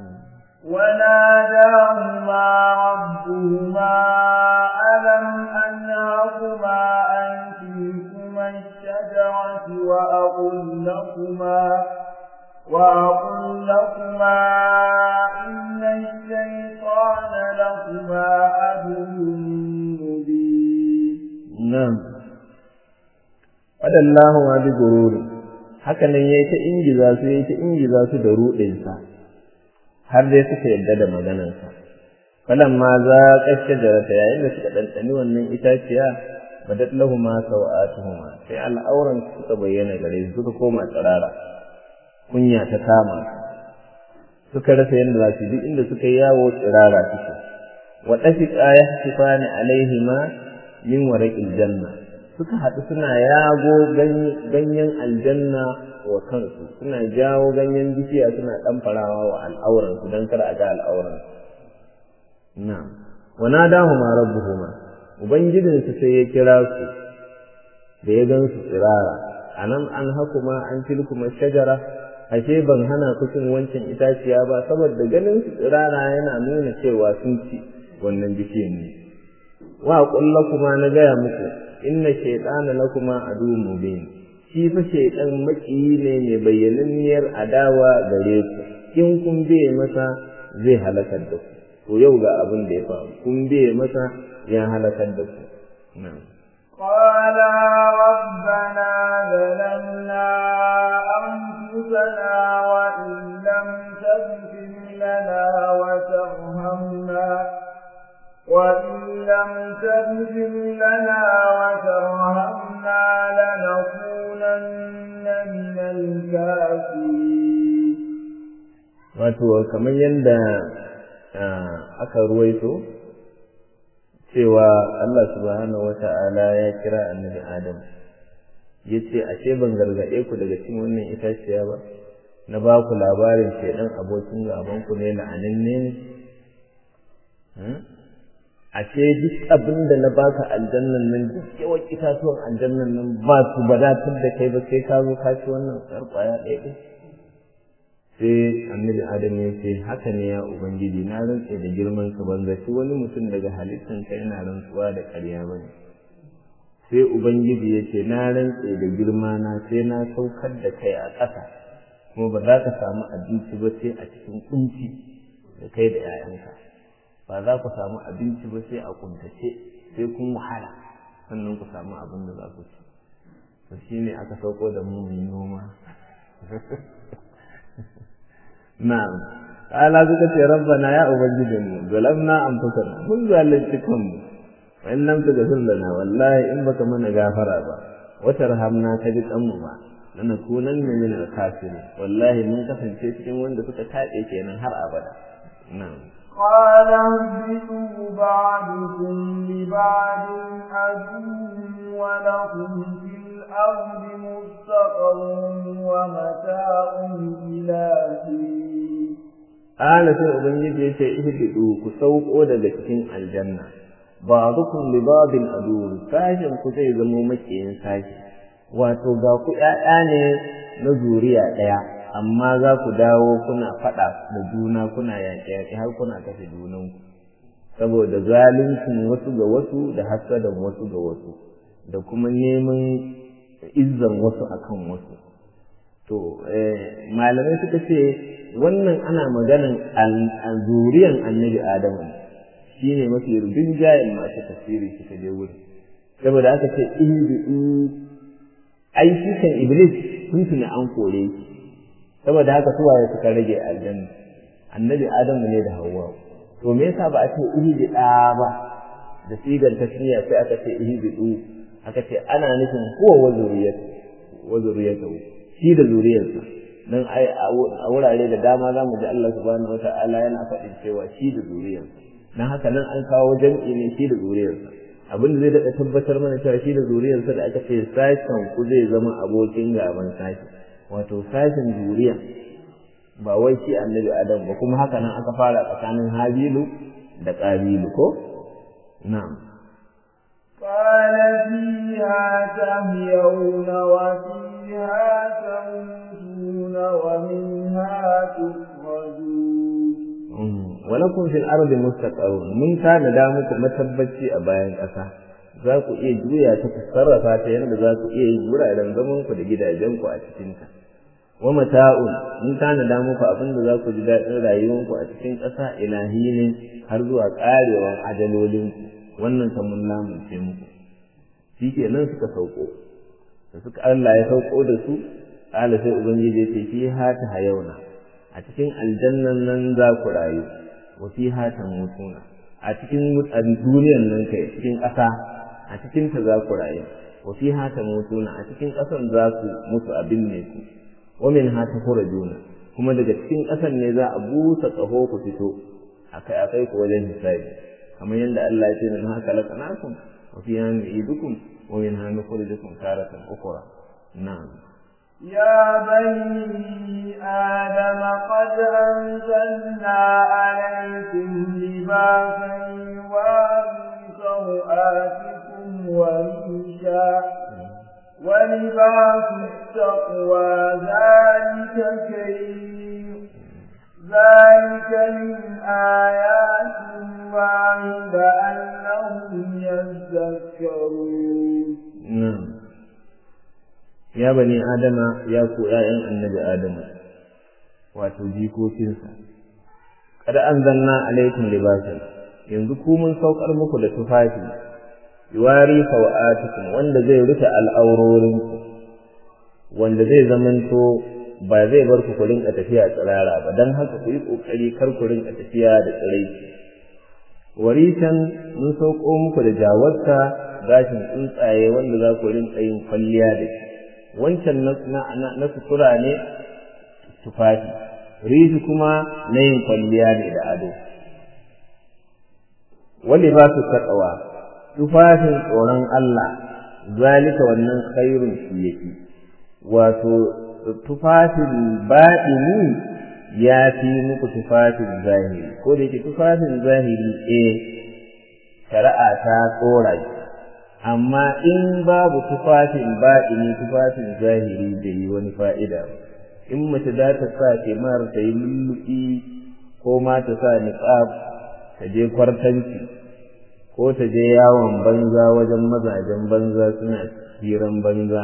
وناداهما ربهما ألم أنهكما عن تلكما الشجرة وأقل لكما وأقل لكما إن الشيطان لكما عدو مبين. نعم. فدلاهما بغرور hakanan yayi ta ingiza su yayi ta ingiza su da ruɗinsa har dai suka yadda da maganarsa falamma za kashe jarata yayin da suka ɗanɗani wannan itaciya badat lahuma sawatuhuma sai al'auran suka bayyana gare su suka koma tsirara kunya ta kama suka rasa yadda za su duk inda suka yawo tsirara suke wa dafiqa yahtifani alaihima min waraqil janna suka haɗu suna yago ganyen aljanna wa kansu suna jawo ganyen bishiya suna ɗamfarawa wa al'auransu don kar a ga al'auransu na'am wa nadahuma rabbuhuma ubangijinsu sai ya kira su da ya gan su tsirara anan an hakuma an tilkuma shajara ashe ban hana ku cin wancan itaciya ba saboda ganin su tsirara yana nuna cewa sun ci wannan bishiyan ne wa kullakuma na gaya muku inna shaytana lakuma aduwwun mubin shi fa shaytan makiyi ne mai bayyananniyar adawa gare ku in kun biye masa zai halakar da ku to yau ga abin da ya faru kun biye masa ya halakar da ku na'am qala rabbana zalamna anfusana wa in lam taghfir lana wa tarhamna وإن لم تغفر لنا وترحمنا لنكونن من الكافرين. wato kamar yadda aka ruwaito cewa Allah subhanahu wata'ala ya kira annabi Adam yace ashe ban gargade ku daga cikin wannan itaciya ba na ba ku labarin shedan abokin gaban ku ne la'ananne ne ashe duk abin da na baka aljannan nan duk yawan itatuwan aljannan nan ba su wadatar da kai ba sai ka zo ka ci wannan tsar kwaya ɗaya ɗin sai annabi adam ya ce haka ne ya ubangiji na rantse da girman ka ban zaci wani mutum daga halittan ka yana rantsuwa da ƙarya bane sai ubangiji ya ce na rantse da girma na sai na saukar da kai a ƙasa kuma ba za ka samu abinci ba sai a cikin kunci da kai da 'ya'yanka ba za ku samu abinci ba sai a kuntace sai kun wahala sannan ku samu abin da za ku ci to shine aka sauko da mu mu noma na'am ala suka ce rabbana ya ubangijinmu zalamna anfusana mun zalunci kanmu wa in lam taghfir lana wallahi in baka mana gafara ba wa tarhamna ka ji kanmu ba lanakunanna min al-kafirin wallahi mun kasance cikin wanda suka taɗe kenan har abada na'am قال اهبطوا بعضكم لبعض عدو ولكم في الأرض مستقر ومتاع إلى حين. قال sai ubangiji yace ihbidu ku sauko daga cikin aljanna ba'dukum li ba'din adu sashin ku zai zamo makiyin sashi wato ga ku ƴaƴa ne na zuriya ɗaya amma za ku dawo kuna faɗa da juna kuna yaƙe-yaƙe har kuna kashe junanku saboda zaluncin wasu ga wasu da hasadan wasu ga wasu da kuma neman izzan wasu akan wasu to malamai suka ce wannan ana maganan zuriyan annabi adamu shine mafi rinjayen masu tafsiri suka je wuri saboda aka ce ihbi'u ai shi kan iblis sun tuna an kore shi saboda haka su waye suka rage aljanna annabi adamu ne da hawwa to me yasa ba a ce ihbida ba da sigar tasniya sai aka ce ihbidu aka ce ana nufin huwa wa zuriyatu wa zuriyatu shi da zuriyarsa dan ai a wurare da dama zamu ji Allah subhanahu wataala yana faɗin cewa shi da zuriyarsa dan haka nan an kawo jam'i ne shi da zuriyarsa abin da zai daɗa tabbatar mana cewa shi da zuriyarsa da aka ce sashen ku zai zama abokin gaban sashi wato sashen zuriya ba wai shi annabi adam ba kuma haka nan aka fara tsakanin habilu da qabilu ko na'am qala fiha tamyawna wa fiha tamutuna wa minha tukhrajun walakum fil ardi mustaqarrun mun kana da muku matabbaci a bayan ƙasa za ku iya juya ta ku sarrafa ta yadda za ku iya yin wuraren zaman ku da gidajen ku a cikin ta wa mata'un mun kana da muku abin da za ku ji daɗin rayuwar ku a cikin ƙasa ilahinin har zuwa ƙarewar ajalolin ku wannan kan mun lamunce muku shikenan suka sauko da suka Allah ya sauko da su ala sai ubangiji ya ce fi hata hayauna a cikin aljannan nan za ku rayu wa fiha tamutuna a cikin duniyar nan kai cikin ƙasa a cikin ta za ku rayu wa fiha tamutuna a cikin ƙasan za ku mutu abin ne ku wa minha takhrujuna kuma daga cikin ƙasan ne za a busa tsaho ku fito akai akai ku wajen hisabi kamar yadda Allah ya ce min haka laqanakum wa fiha nu'idukum wa minha nukhrijukum taratan ukhra na'am يا بني آدم قد أنزلنا عليكم لباسا يواري سوآتكم وريشا ولباس التقوى ذلك خير ذلك من آيات الله لعلهم يذكرون نعم ya bani adama ya ku ƴaƴan annabi adamu wato jikokinsa kada anzalna alaikum libasan yanzu ku mun saukar muku da tufafi yuwari sawatikum wanda zai rufe al'aurorin wanda zai zamanto ba zai bar ku rinka tafiya tsirara ba dan haka ku yi kokari kar ku rinka tafiya da tsiraici warisan mun sauko muku da jawarta gashin tsuntsaye wanda za ku rinka yin kwalliya da shi wancan na sutura ne tufafi rishi kuma na yin kwalliya ne da ado wani ba su taƙawa tufafin tsoron Allah zalika wannan khairun shi yake wato tufafin baɗini ya fi muku tufafin zahiri ko da yake tufafin zahiri eh shari'a ta tsora shi amma in babu tufafin baɗini tufafin zahiri bai yi wani fa'ida in mace za ta sa kimar ta yi lulluɓi ko ma ta sa niqab ta je kwartanci ko ta je yawon banza wajen mazajen banza suna hiran banza,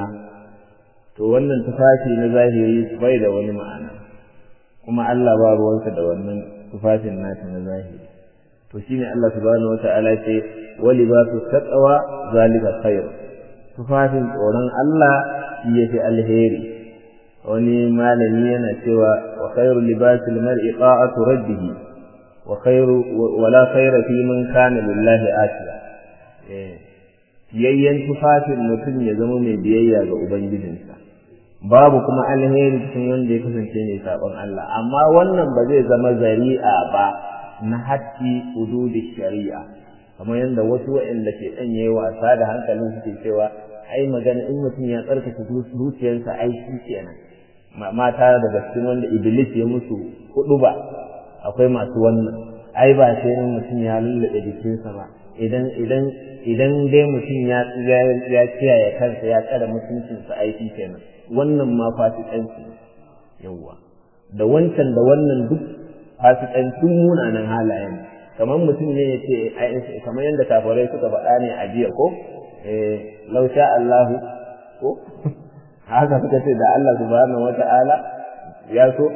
to wannan tufafi na zahiri bai da wani ma'ana, kuma Allah ba ruwansa da wannan tufafin nata na zahiri. To shine Allah subhanahu wata'ala ce wali ba su taqwa zalika khair, tufafin tsoron Allah shi yafi alheri. Wani malami yana cewa wa khairu libasil mar'i ta'atu rabbih wa khairu wa la khaira fi man kana lillahi atiya. eh yayyan tufafin mutum ya zama mai biyayya ga ubangijinsa, babu kuma alheri cikin wanda ya kasance mai sabon Allah. Amma wannan ba zai zama zari'a ba na hatti hududi shari'a, kamar yadda wasu waɗanda ke ɗan yayi wasa da hankalin suke cewa ai magana in mutum ya tsarkake zuciyarsa ai shi kenan. Mata daga cikin wanda Iblis ya musu hudu ba akwai masu wannan, ai ba sai mutum ya lullube jikinsa ba, idan idan idan dai mutum ya ya kiyaye kansa ya tsare mutuncinsa ai shi kenan. Wannan ma fasikanci yawa da wancan da wannan duk fasikancin munanan halayen. Kamar mutum ne ya ce kamar yadda kafirai suka faɗa ne a jiya ko eh law sha Allah ko haka suka ce da Allah subhanahu wata'ala ya so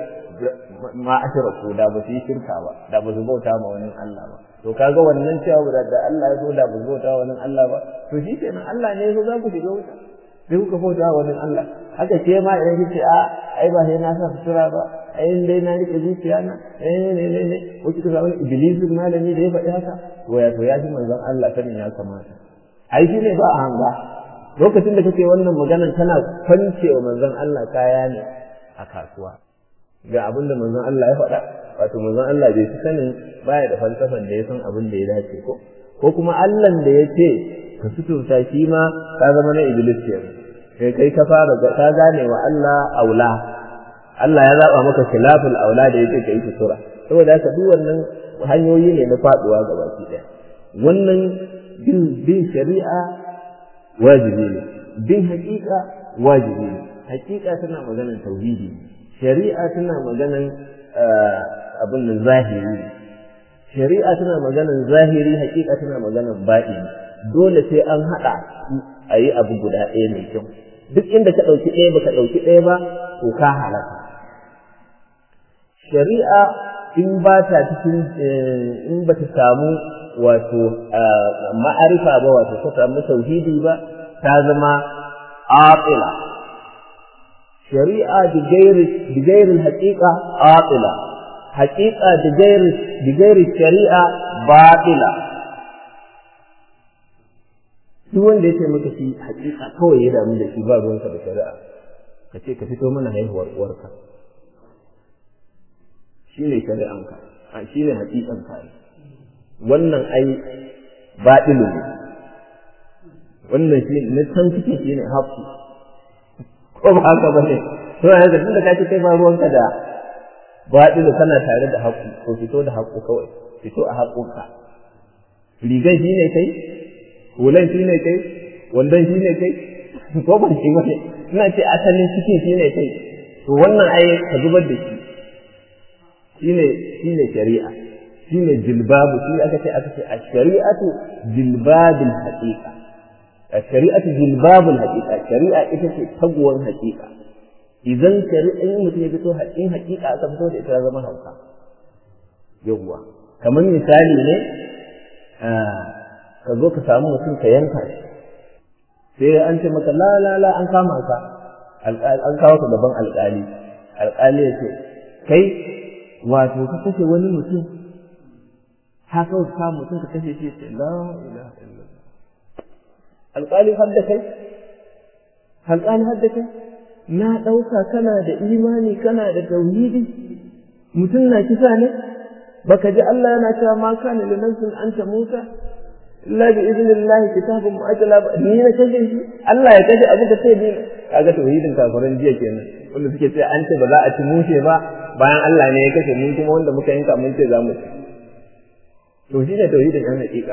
ma ashraku da ba su yi shirka ba, da ba su bauta ma wani Allah ba. To kaga wannan cewa da Allah ya so da ba su bauta wa wani Allah ba, to shi kenan Allah ne ya so za ku shiga wuta sai kuka bauta wa wani Allah. Haka ce ma idan kace a ai ba sai na sa sutura ba, ai dai na rike zuciya na eh ne ne ne ko kika ga wani Iblis malami da ya faɗi haka, to ya to ya ji manzon Allah sanin ya kamata. Ai shi ne ba a hanga lokacin da kake wannan maganan tana kwancewa manzon Allah kaya ne a kasuwa. Ga abin da manzon Allah ya faɗa, wato manzon Allah bai fi sanin baya da falsafan da ya san abin da ya dace ko ko kuma Allah da ya ce ka suturta shi ma ka zama na Iblis ke kai kai ka fara ka gane wa Allah aula. Allah ya zaba maka khilaful aula da yake kai sutura, saboda haka duk wannan hanyoyi ne na faduwa ga baki daya. Wannan bin bin shari'a wajibi ne, bin haƙiƙa wajibi ne. Haƙiƙa tana maganar tauhidi, shari'a tana maganar abin da zahiri, shari'a tana maganar zahiri, haƙiƙa tana maganar baɗini. Dole sai an haɗa a yi abu guda ɗaya mai kyau. Duk inda ka ɗauki ɗaya ba ka ɗauki ɗaya ba, to ka halaka. Shari'a in ba ta cikin in ba ta samu wato ma'arifa ba, wato ta samu tauhidi ba, ta zama aqila. Shari'a bi ghairi bi ghairi al-haqiqa aqila, haqiqa bi ghairi bi ghairi shari'a batila. Duk wanda ya ce maka shi haqiqa kawai ya damu da shi ba ruwansa da shari'a, ka ce ka fito mana haihuwar uwarka, shine shari'anka, a shine haqiqanka. Wannan ai baɗilu ne, wannan shi na can ciki shi ne haƙƙi, ko ba haka ba ne? To yanzu tun da ka ce kai ba ruwanka da baɗilu kana tare da haƙƙi, ko fito da haƙƙo kawai, fito a haƙƙonka. Rigan shi ne kai, hulan shi ne kai, wandon shi ne kai, ko ba shi ba ne? Ina ce asalin ciki shi ne kai, to wannan ai ka zubar da shi, shi ne shi ne shari'a. shine jilbabu, shi aka ce aka ce ash-shari'atu jilbabul haqiqa, ash-shari'atu jilbabul haqiqa, shari'a ita ce taguwar haqiqa. Idan shari'in mutum ya fito haƙin haqiqa aka fito da ita zama hauka. Yawwa kamar misali ne ka zo ka samu mutum ka yanka shi, sai an ce maka la la la an kama ka, an kawo ka gaban alƙali, alƙali ya ce kai wato ka kashe wani mutum, haka wasu samun mutum ka kashe shi, ce la ilaha illallah. Alƙali har da kai, alƙali har da kai, na ɗauka kana da imani kana da tauhidi, mutum na kisa ne, baka ji Allah yana cewa ma kana li nafsin an tamuta illa bi idnillahi kitabun mu'ajjala ba, ni na kashe shi, Allah ya kashe abu da sai ni. Kaga tauhidin kafiran jiya kenan, wanda suke ce an ce ba za a ci mushe ba bayan Allah ne ya kashe, mun kuma wanda muka yanka mun ce za mu ci. To shi ne tauhidin yan haƙiƙa,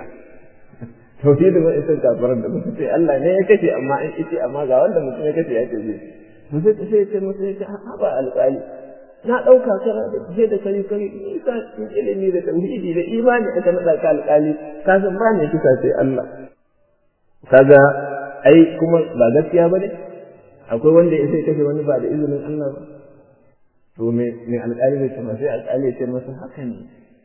tauhidin wa'insan kafiran da muka ce Allah ne ya kashe amma in ce amma ga wanda mutum ya kashe ya ce zai. to sai sai ce masa ya ce haba alƙali na ɗauka kana da je da kare kare isa cikin ilimi da tauhidi da imani aka naɗa ka alƙali ka san ba ne kisa sai Allah kaga ai kuma ba gaskiya ba ne akwai wanda ya sai kashe wani ba da izinin Allah ba to me me alƙali zai ce masa sai alƙali ya ce masa haka ne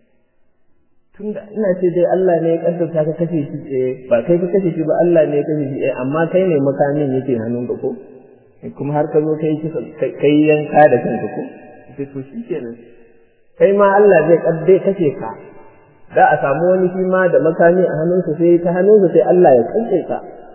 tunda ina ce dai Allah ne ya kaddara ka kashe shi eh ba kai ka kashe shi ba Allah ne ya kashe shi eh amma kai ne makamin yake hannunka ko kuma har ka zo kai kisa kai yanka da kanka ko sai to shikenan kai ma Allah zai kadde kashe ka da a samu wani shi ma da makami a hannunsa sai ta hannunsa sai Allah ya kashe ka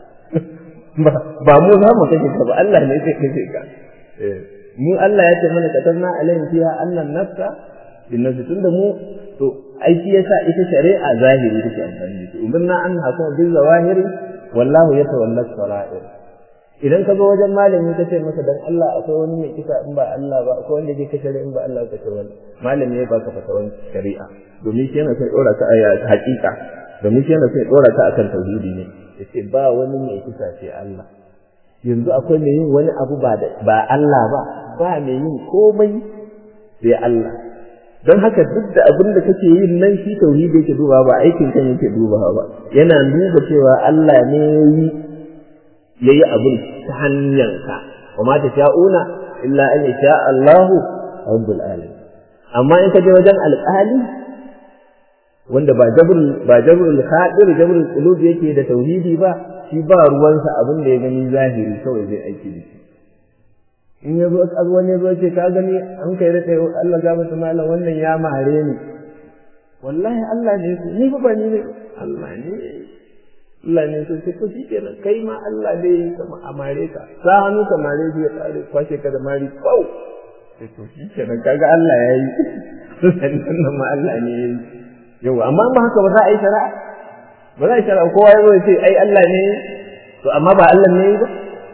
ba mu za mu kashe ka ba Allah ne zai kashe ka eh mu Allah ya ce mana katarna alayhi fiha annan nafsa bin nafsi tunda mu to aiki yasa ita shari'a zahiri take amfani da shi umarna an hakuma bil zawahiri wallahu yatawalla sarair idan ka zo wajen malami ka ce masa dan Allah akwai wani mai kisa in ba Allah ba akwai wanda yake kashe in ba Allah ka ce wani malami ya baka fatawan shari'a domin shi yana sai dora ka aya hakika domin shi yana sai dora ka akan tauhidi ne yace ba wani mai kisa sai Allah yanzu akwai mai yin wani abu ba ba Allah ba ba mai yin komai sai Allah don haka duk da abin da kake yin nan shi tauhidi yake duba ba aikin kan yake duba ba yana duba cewa Allah ne yayi yayi abin ta hanyarka wa ma tasha'una illa an yasha Allahu rabbul alamin amma in ka je wajen alƙali wanda ba jabrul ba jabrul khadir jabrul qulub yake da tauhidi ba shi ba ruwansa abin da ya gani zahiri kawai zai aiki da shi in ya zo wani ya zo ce ka gani an kai da kai Allah ga masa malam wannan ya mare ni wallahi Allah ne ni ba ni ne Allah ne Allah ne sai ko shi kenan kai ma Allah ne kuma amare ka sa hannu ka mare shi ya tsare kwashe ka da mari kau sai to shi kenan kaga Allah yayi sannan ma Allah ne yayi yau amma ba haka ba za a yi shari'a ba za a yi shari'a kowa ya zo ya ce ai Allah ne to amma ba Allah ne ba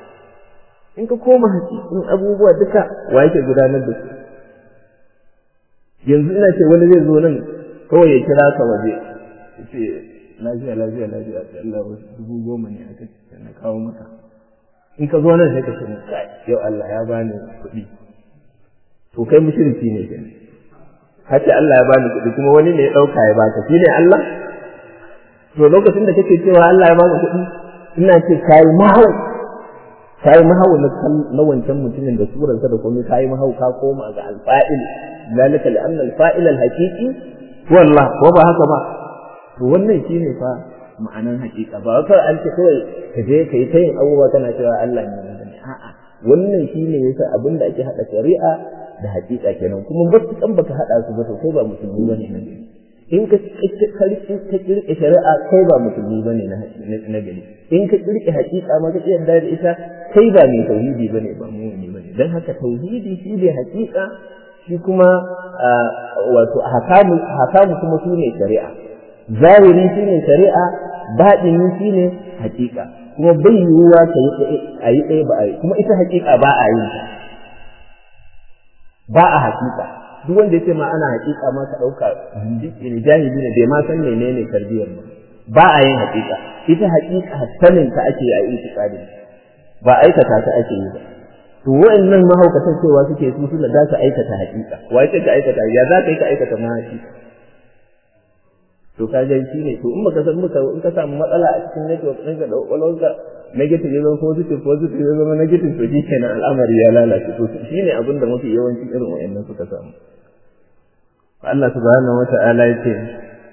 in ka koma hakikin abubuwa duka wa yake gudanar da su yanzu ina ce wani zai zo nan kawai ya kira ka waje ya ce lafiya lafiya lafiya sai Allah wasu dubu goma ne aka ce na kawo maka in ka zo nan sai ka ce yau Allah ya bani kuɗi to kai mushriki ne kenan hace Allah ya bani kuɗi kuma wani ne ya ɗauka ya baka shi ne Allah to lokacin da kake cewa Allah ya baka kuɗi ina ce kai mahau kai mahau na wancan mutumin da surarsa da komai kai mahau ka koma ga alfa'il ذلك لأن الفاعل الحقيقي هو الله وما هكذا to wannan shine fa ma'anan hakika ba fa an ce kawai ka je kai ta yin abubuwa kana cewa Allah ne ne a'a wannan shine yasa abinda ake hada shari'a da hakika kenan kuma ba su kan baka hada su ba to kai ba musulmi bane nan in ka kalli ka kirke shari'a kai ba musulmi bane na gari in ka kirke hakika ma ka yarda da ita kai ba mai tauhidi bane ba mu'mini bane dan haka tauhidi shi ne hakika shi kuma wato hakamu hakamu kuma su ne shari'a zahiri shi ne shari'a baɗini shi ne hakika kuma bai yiwuwa ka yi a yi ɗaya ba a yi kuma ita hakika ba a yin ta ba a hakika duk wanda ya ce ma ana hakika ma ka ɗauka jahili ne bai ma san menene tarbiyyar ba ba a yin hakika ita hakika sanin ta ake a itikadi ba aikata ta ake yi ba to wa'annan mahaukatan cewa suke su suna da su aikata hakika wai ce ka aikata ya za ka yi ka aikata ma hakika to ka ga shi ne to in baka san muka in ka samu matsala a cikin network ɗinka da kwakwalwarka negative ya zama positive positive ya zama negative to shi kenan al'amari ya lalace to shi ne abin da mafi yawancin irin wa'annan suka samu Allah subhanahu wa ta'ala ya ce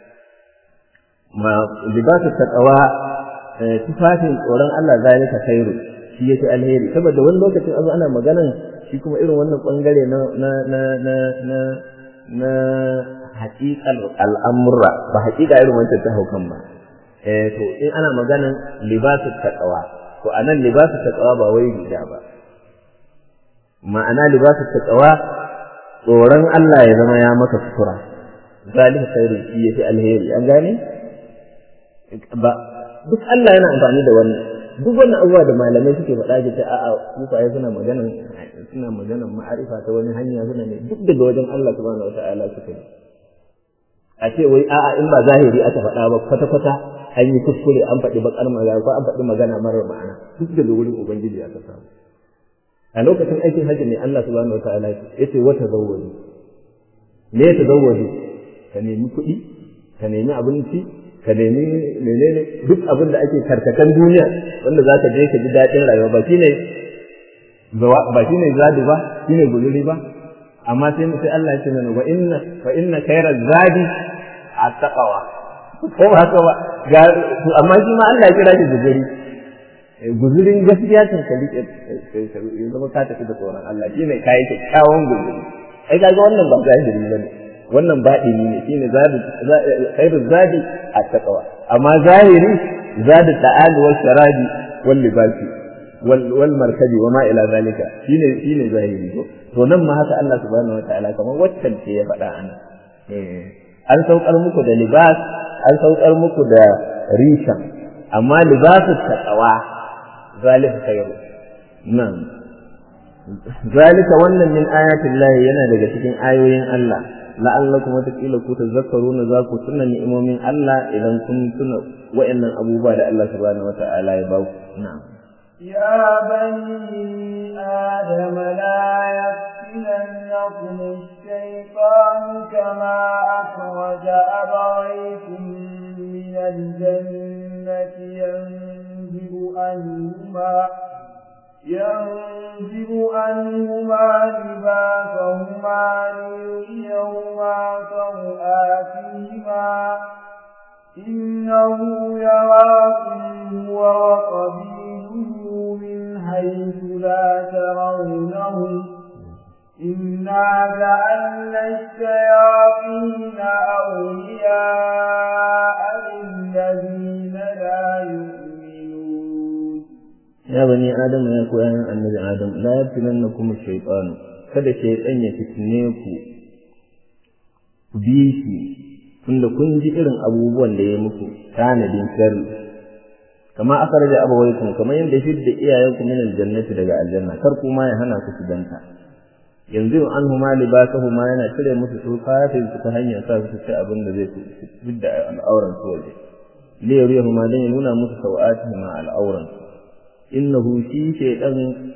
ma libasu taqwa tufafin tsoron Allah zalika khairu shi yake alheri saboda wani lokacin azu ana maganan shi kuma irin wannan bangare na na na na na na haqiqal al'amra ba haqiqa irin wancan ta haukan ba eh to in ana maganan libasu taqwa to anan libasu taqwa ba wai riga ba ma'ana libasu taqwa tsoron Allah ya zama ya maka sutura zalika khairu shi yake alheri an gane ba duk Allah yana amfani da wannan duk wannan abubuwa da malamai suke faɗa da ta a'a kufaye suna magana suna magana ma'arifa ta wani hanya suna ne duk daga wajen Allah subhanahu wata'ala suka yi a ce wai a'a in ba zahiri aka faɗa ba kwata kwata an yi kuskure an faɗi bakar magana ko an faɗi magana marar ma'ana duk daga wurin ubangiji aka samu a lokacin aikin hajji ne Allah subhanahu wataala yace wa tazawwaju me ya tazawwaju ka nemi kuɗi ka nemi abinci ka nemi menene duk abin da ake karkatan duniya wanda za ka je ka ji daɗin rayuwa ba shine ba shine zadi ba shine guzuri ba amma sai sai Allah ya ce mana wa inna fa inna khayra zadi at-taqwa ko ba haka ba ga amma shi ma Allah ya kira shi guzuri guzurin gaskiya kan ka rike ya zama ka tafi da tsoron Allah shine kai kyakkyawan guzuri ai kaga wannan ba zahiri bane wannan baɗini ne shine zadi khairu zadi at-taqwa amma zahiri zadi ta'al wa sharabi wal libasi wal wal markabi wa ma ila zalika shine shine zahiri ko to nan ma haka Allah subhanahu wataala kamar waccan ce ya faɗa ana eh an saukar muku da libas an saukar muku da risha amma libasu taqwa zalika khairu nan zalika wannan min ayatin lahi yana daga cikin ayoyin Allah la'allakum watakila ku tazakkaruna za ku tuna ni'imomin Allah idan kun tuna wa'annan abubuwa da Allah subhanahu wata'ala ya ba ku na'am ya bani adam la yaftinannakum ash-shaytanu kama akhraja abawaykum min al-jannati yanzi'u anhuma ينزع عنهما لباسهما ليريهما سوآتهما إنه يراكم هو وقبيله من حيث لا ترونهم إنا جعلنا الشياطين أولياء للذين لا يؤمنون ya bani adam ya ku ayan annabi adam la yaftinannakum ash-shaytan kada shaytan ya fitne ku bi shi tunda kun ji irin abubuwan da ya muku tanadin sharri kama akhraja abawaykum kamar yanda shidda iyayenku min al-jannati daga aljanna kar kuma ya hana ku shiganta yanzu anhuma libasahuma yana cire musu su kafin su ta hanyar sa su ci abin da zai fidda al'auran su waje li yurihuma dan ya nuna musu sawatihima al'auran innahu shi shaytan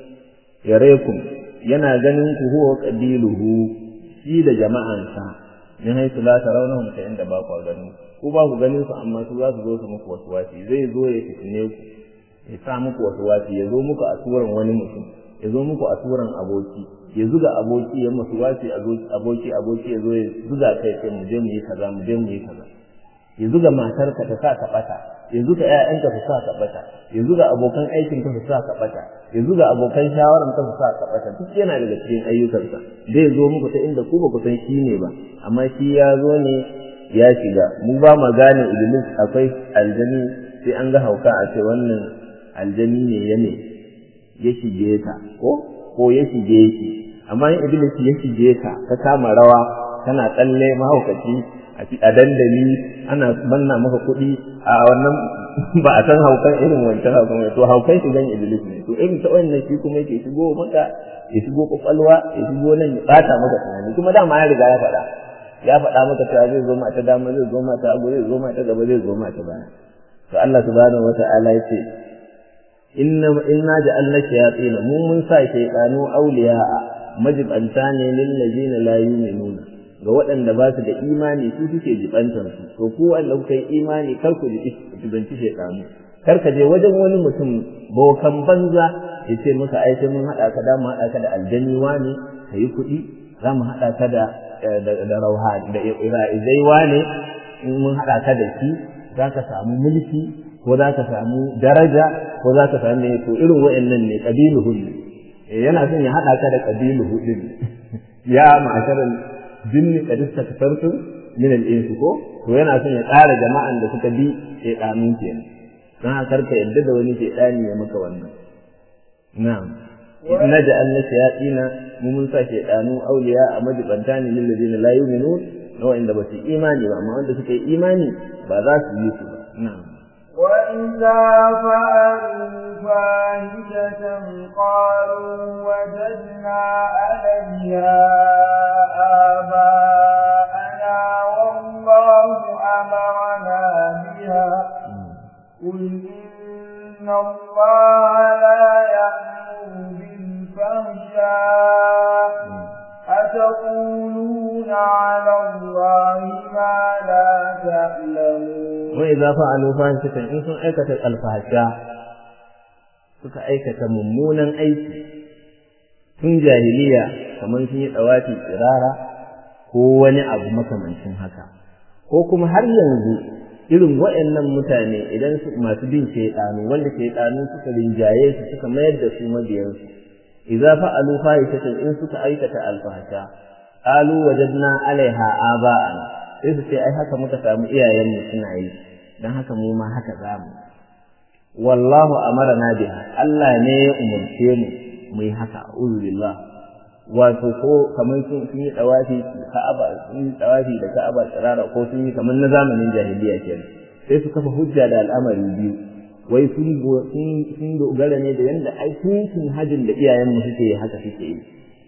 yarekum yana ganin ku huwa qabiluhu shi da jama'ansa min haythu la tarawnahum ta inda ba ku ganin ku ba ku ganin su amma su za su zo su muku waswasi zai zo ya fitine ku ya sa muku waswasi ya zo muku a suran wani mutum ya zo muku a suran aboki ya zuga aboki ya musu wasi aboki aboki ya zo ya zuga kai sai mu je mu yi kaza mu je mu yi kaza ya zuga matarka ta sa ka bata ya zuga ƴaƴanka su sa ka bata ya zuga abokan aikin ka su sa ka bata ya zuga abokan shawaran ka su sa ka bata duk yana daga cikin ayyukansa zai zo muku ta inda ku ba ku san shi ne ba amma shi ya zo ne ya shiga mu ba ma gane iblis akwai aljani sai an ga hauka a ce wannan aljani ne ya ne ya shige ta ko ko ya shige shi amma in iblis ya shige ka ka kama rawa kana tsalle mahaukaci a dandali ana banna maka kuɗi a wannan ba a san haukan irin wancan haukan to haukan shi gan iblis ne to irin ta wannan shi kuma yake shigo maka ya shigo kwakwalwa ya shigo nan ya bata maka tunani kuma dama ya riga ya faɗa ya faɗa maka cewa zai zo ma ta dama zai zo ma ta hagu zai zo ma ta gaba zai zo ma ta baya to Allah subhanahu wata'ala ya ce inna inna ja'alna shayatin mu mun sa shaytanu awliya'a majibanta ne lil ladina la yu'minuna ga waɗanda ba su da imani su suke jibantar su to ku wanda kuka yi imani kar ku jibanci shaytanu kar ka je wajen wani mutum bokan banza ya ce maka ai sai mun haɗa ka da mu haɗa ka da aljani wani ka yi kuɗi za mu haɗa ka da da rauha da ira'izai wane in mun haɗa ka da shi za ka samu mulki ko za ka samu daraja ko za ka samu to irin wa'annan ne ƙabiluhun ne yana son ya haɗa ka da ƙabiluhu ɗin ya ma'asharar jinni qad istakfartu min al-ins ko to yana son ya tsara jama'an da suka bi shaytanun kenan dan haka karka yadda da wani shaytani ya maka wannan na'am inna ja'alna shayatina mun sa shaytanu awliya a majibantani lil ladina la yu'minun na wanda ba su imani ba amma wanda suka yi imani ba za su yi su ba na'am وإذا فعلوا فاحشة قالوا وجدنا عليها آباءنا والله أمرنا بها قل إن الله لا يأمر الفحشاء أتقولون على الله ما لا تعلمون وإذا فعلوا فاحشة إن سن أيكة الفحشاء suka aikata mummunan aiki tun jahiliya kamar sun yi tsawafi tsirara ko wani abu makamancin haka ko kuma har yanzu irin waɗannan mutane idan su masu bin shaytanu wanda shaytanu suka rinjaye su suka mayar da su mabiyansu idza fa'alu fahishatan in suka aikata alfahsha qalu wajadna alaiha aba'ana sai su ce ai haka muka samu iyayenmu suna yi dan haka mu ma haka zamu wallahu amarna biha Allah ne ya umurce mu mu yi haka a'udhu billah wato ko kamar sun yi dawafi Ka'aba sun yi dawafi da Ka'aba tsirara ko sun yi kamar na zamanin jahiliya kenan sai su kafa hujja da al'amari biyu wai sun sun dogara ne da yanda aikin hajjin da iyayen mu suke yi haka suke yi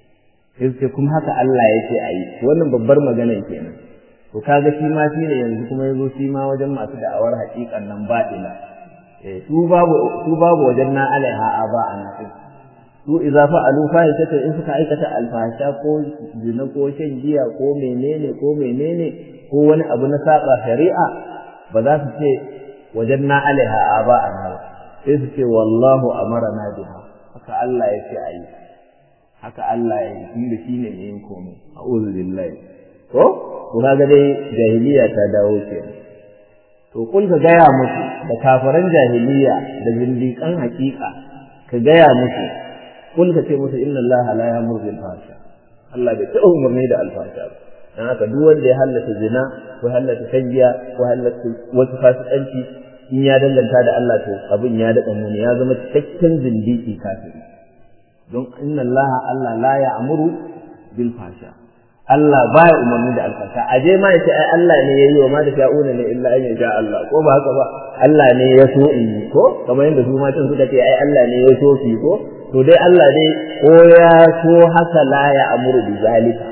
sai kuma haka Allah yake ayi wannan babbar magana kenan to kaga shi ma shi ne yanzu kuma yazo shi ma wajen masu da'awar haƙiƙan nan baɗila eh su babu su babu wajen na alaiha aba ana su idza fa'alu fahishatan in suka aikata alfasha ko zina ko shan giya ko menene ko menene ko wani abu na saba shari'a ba za su ce wajenna alaiha aba ana sai su ce wallahu amarna biha haka Allah ya ce ayi haka Allah ya yi inda shine ne yin komai a'udhu billahi ko to kaga dai jahiliya ta dawo kenan to kun ka gaya musu da kafiran jahiliya da zindiƙan haƙiƙa ka gaya musu kun ka ce musu inna Allah la ya'muru bil fahsha Allah bai taɓa umarni da alfasha ba dan haka duk wanda ya halatta zina ko halatta tangiya ko halatta wasu fasikanci in ya danganta da Allah to abin ya daɗa muni ya zama cikakken zindiki kafiri don inna Allah Allah la ya'muru bil fahsha Allah baya umarni da alfasha aje ma yace ai Allah ne yayi wa ma da sha'una ne illa an yasha Allah ko ba haka ba Allah ne ya so in ko kamar yadda su matan suka ce ai Allah ne ya so ki ko to dai Allah dai ko ya so haka la ya amuru bi zalika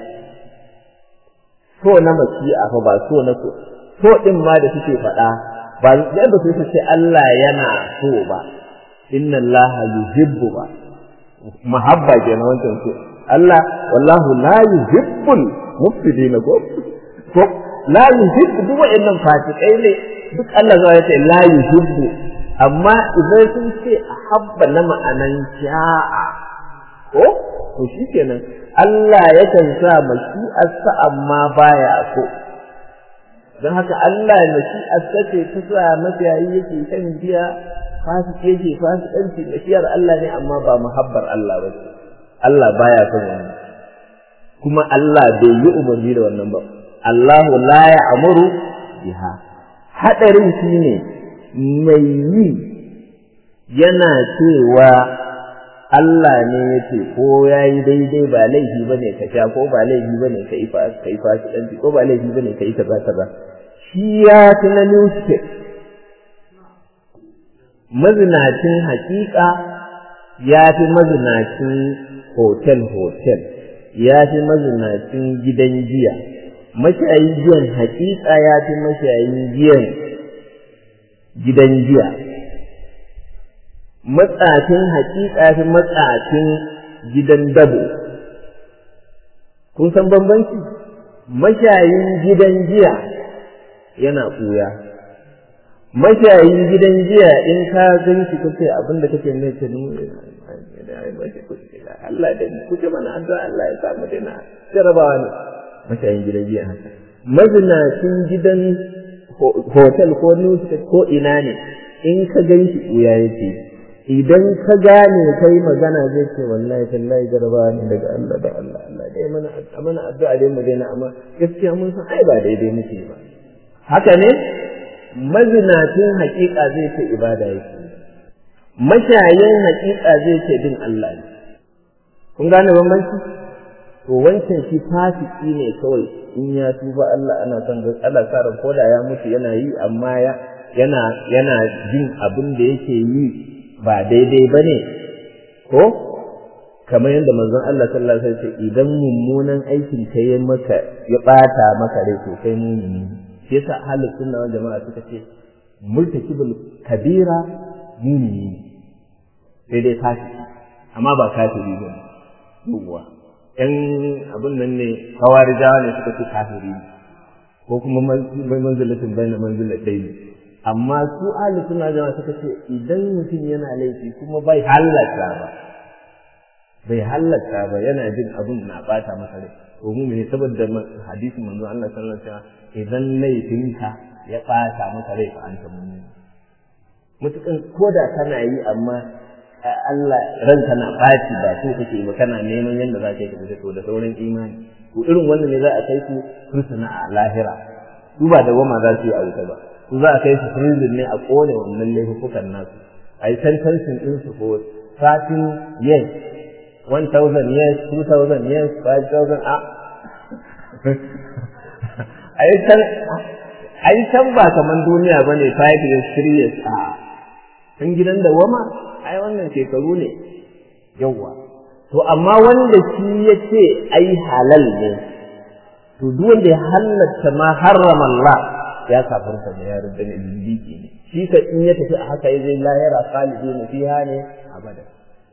so na masi'a fa ba so na so so din ma da suke faɗa ba yadda su ce Allah yana so ba inna Allah yuhibbu ba mahabba kenan wancan so Allah wallahu la yuhibbul mufsidina ko ko la yuhibbu duk wa'annan fasikai ne duk Allah zai ce la yuhibbu amma idan sun ce ahabba na ma'anan sha'a ko to shikenan Allah yakan sa mashi'arsa amma baya so dan haka Allah mashi'arsa ce ta sa mafiyayi yake kan biya fasike yake fasikanci mashi'ar Allah ne amma ba muhabbar Allah ba Allah baya son wannan kuma Allah bai yi umarni da wannan ba Allahu la ya'muru biha hadarin shine mai yi yana cewa Allah ne yace ko yayi daidai ba laifi bane ka sha ko ba laifi bane ka yi fa kai fasikanci ko ba laifi bane ka yi kaza kaza shi ya tunanin shi mazinacin hakika ya fi mazinacin hotel-hotel ya fi mazinacin gidan giya mashayin giyan hakika ya fi mashayin giyan gidan giya matsafin hakika ya fi matsafin gidan dabo kun san bambanci mashayin gidan giya yana ɓuya mashayin gidan giya in ka gan shi kace abinda kake mai ta nuna Allah da kuke mana addu'a Allah ya samu dina jarabawa ne mashayin gidan giya haka mazinacin gidan hotel ko news ko ina ne in ka gan shi ɓuya yake idan ka gane kai magana zai ce wallahi tallahi jarabawa ne daga Allah da Allah Allah dai mana mana addu'a dai mu daina amma gaskiya mun san ai ba daidai muke ba haka ne mazinacin hakika zai ce ibada yake mashayin hakika zai ce bin Allah ne kun gane bambanci to wancan shi fasiki ne kawai in ya tuba Allah ana son ga Allah sa ran koda ya mutu yana yi amma ya yana yana jin abin da yake yi ba daidai bane ko kamar yadda manzon Allah sallallahu alaihi wasallam ce idan mummunan aikin kai ya maka ya bata maka rai to kai mumini shi yasa ahlus sunna wal jama'a suka ce murtakibul kabira mumini sai dai fasiki amma ba kafiri ba yawa ɗan abin nan ne hawarijawa ne suka ce kafiri ko kuma manzilatin bayan manzilatai ne amma su ahli sunna jama'a suka ce idan mutum yana laifi kuma bai halatta ba bai halatta ba yana jin abin na bata masa rai to mu ne saboda hadisin manzo Allah sallallahu alaihi wasallam idan laifinka ya bata masa rai fa anta mu'min mutukan koda kana yi amma Allah ranka na baci ba so kake ba kana neman yanda za ka yi ka to da sauran imani to irin wannan ne za a kai su fursuna a lahira su ba da goma za su yi a wuta ba su za a kai su prison ne a kone wannan laifukan nasu a yi sentencing din su ko thirteen years one thousand years two thousand years five thousand a a yi can a yi can ba kaman duniya ba ne five years three years a tun gidan da goma ai wannan shekaru ne yawwa to amma wanda shi ya ce ai halal ne to duk wanda ya halatta ma harrama Allah ya kafirta da ya rubda ne biki ne shi ka in ya tafi a haka ya zai lahira khalidin fiha ne abada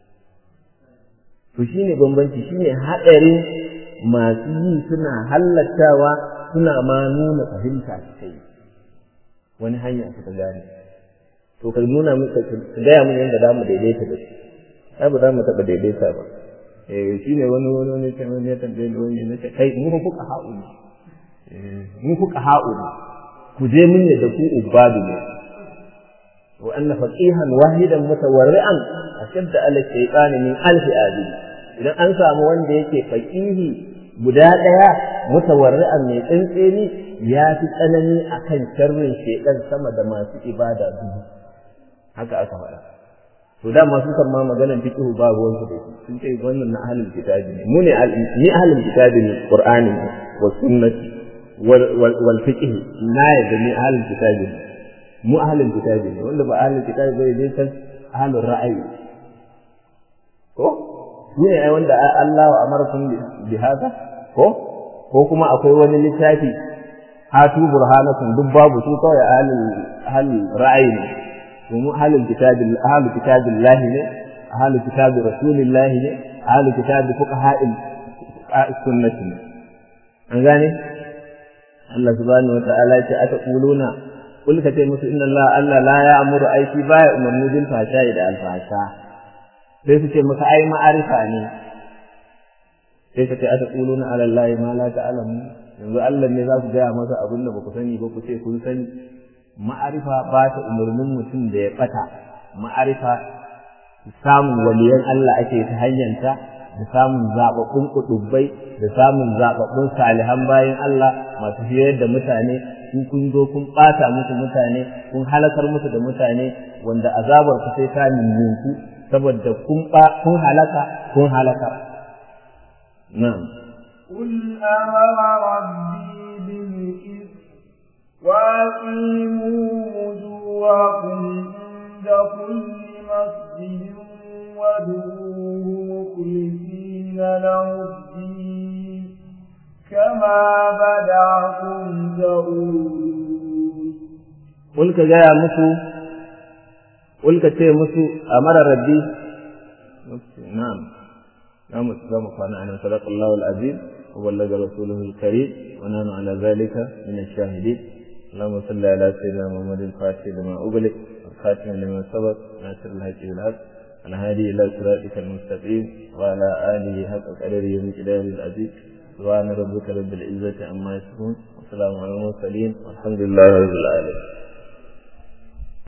to shine bambanci shine hadarin masu yi suna halattawa suna ma nuna fahimta kai wani hanya suka gane to ka nuna mu ka gaya mun yanda zamu daidaita da shi ai ba za mu taba daidaita ba eh shine wani wani wani sai wani ya tambaye ni wani ne kai mu fuka ha'u ne eh mu fuka ha'u ne ku je mun ne da ku ubadu ne wa anna faqihan wahidan mutawarri'an ashadda ala shaytan min alfi abi idan an samu wanda yake faqihi guda daya mutawarri'an mai tsantseni ya fi tsanani akan sharrin shaytan sama da masu ibada dubu haka aka faɗa to da masu kan ma maganar fiqh ba ruwan su dai sun ce wannan na ahlul kitabi ne mu ne ni ahlul kitabi ne qur'ani wa sunnati wal wal fiqh na yadda ni ahlul kitabi ne mu ahlul kitabi ne wanda ba ahlul kitabi bai dai san ahlul ra'ayi ko ne ai wanda Allah wa amarakum bi hada ko ko kuma akwai wani littafi hatu burhanakum duk babu su kawai ahlul ahlul ra'ayi ne mu ahlul kitabi ahlul kitabillahi ne ahlul kitabi rasulillahi ne ahlul kitabi fuqaha'il sunnati ne an gane Allah subhanahu wa ta'ala ya ce ata quluna kul ka ce musu inna Allah Allah la ya'muru aiki baya umarni bil fahsha'i da alfasha sai su ce maka ai ma'arifa ne sai ka ce ata quluna ala Allah ma la ta'lamu yanzu Allah ne za ku ga masa abin da ba ku sani ba ku ce kun sani ma'arifa ba ta umarnin mutum da ya bata ma'arifa samun waliyan Allah ake ta hanyarta da samun zababbun kudubbai da samun zababbun salihan bayan Allah masu hiyar da mutane kun kun zo kun bata musu mutane kun halakar musu da mutane wanda azabar ku sai ta ninku saboda kun ba kun halaka kun halaka na'am qul amara rabbi bil وَأَقِيمُوا وُجُوهَكُمْ عِندَ كُلِّ مَسْجِدٍ وَادْعُوهُ مُخْلِصِينَ لَهُ الدِّينَ كَمَا بَدَأَكُمْ تَعُودُونَ قُلْ كَجَاءَ مُسُ قُلْ كَتَيْ مُسُ أَمَرَ رَبِّي نعم نعم سلام على صدق الله العظيم وبلغ رسوله الكريم ونحن على ذلك من الشاهدين اللهم صل على سيدنا محمد الفاتح لما أغلق والخاتم لما سبق ناصر الحق بالحق الهادي إلى صراطك المستقيم وعلى آله حق قدره ومقداره العزيز سبحان ربك رب العزة عما يصفون والسلام على المرسلين والحمد لله رب العالمين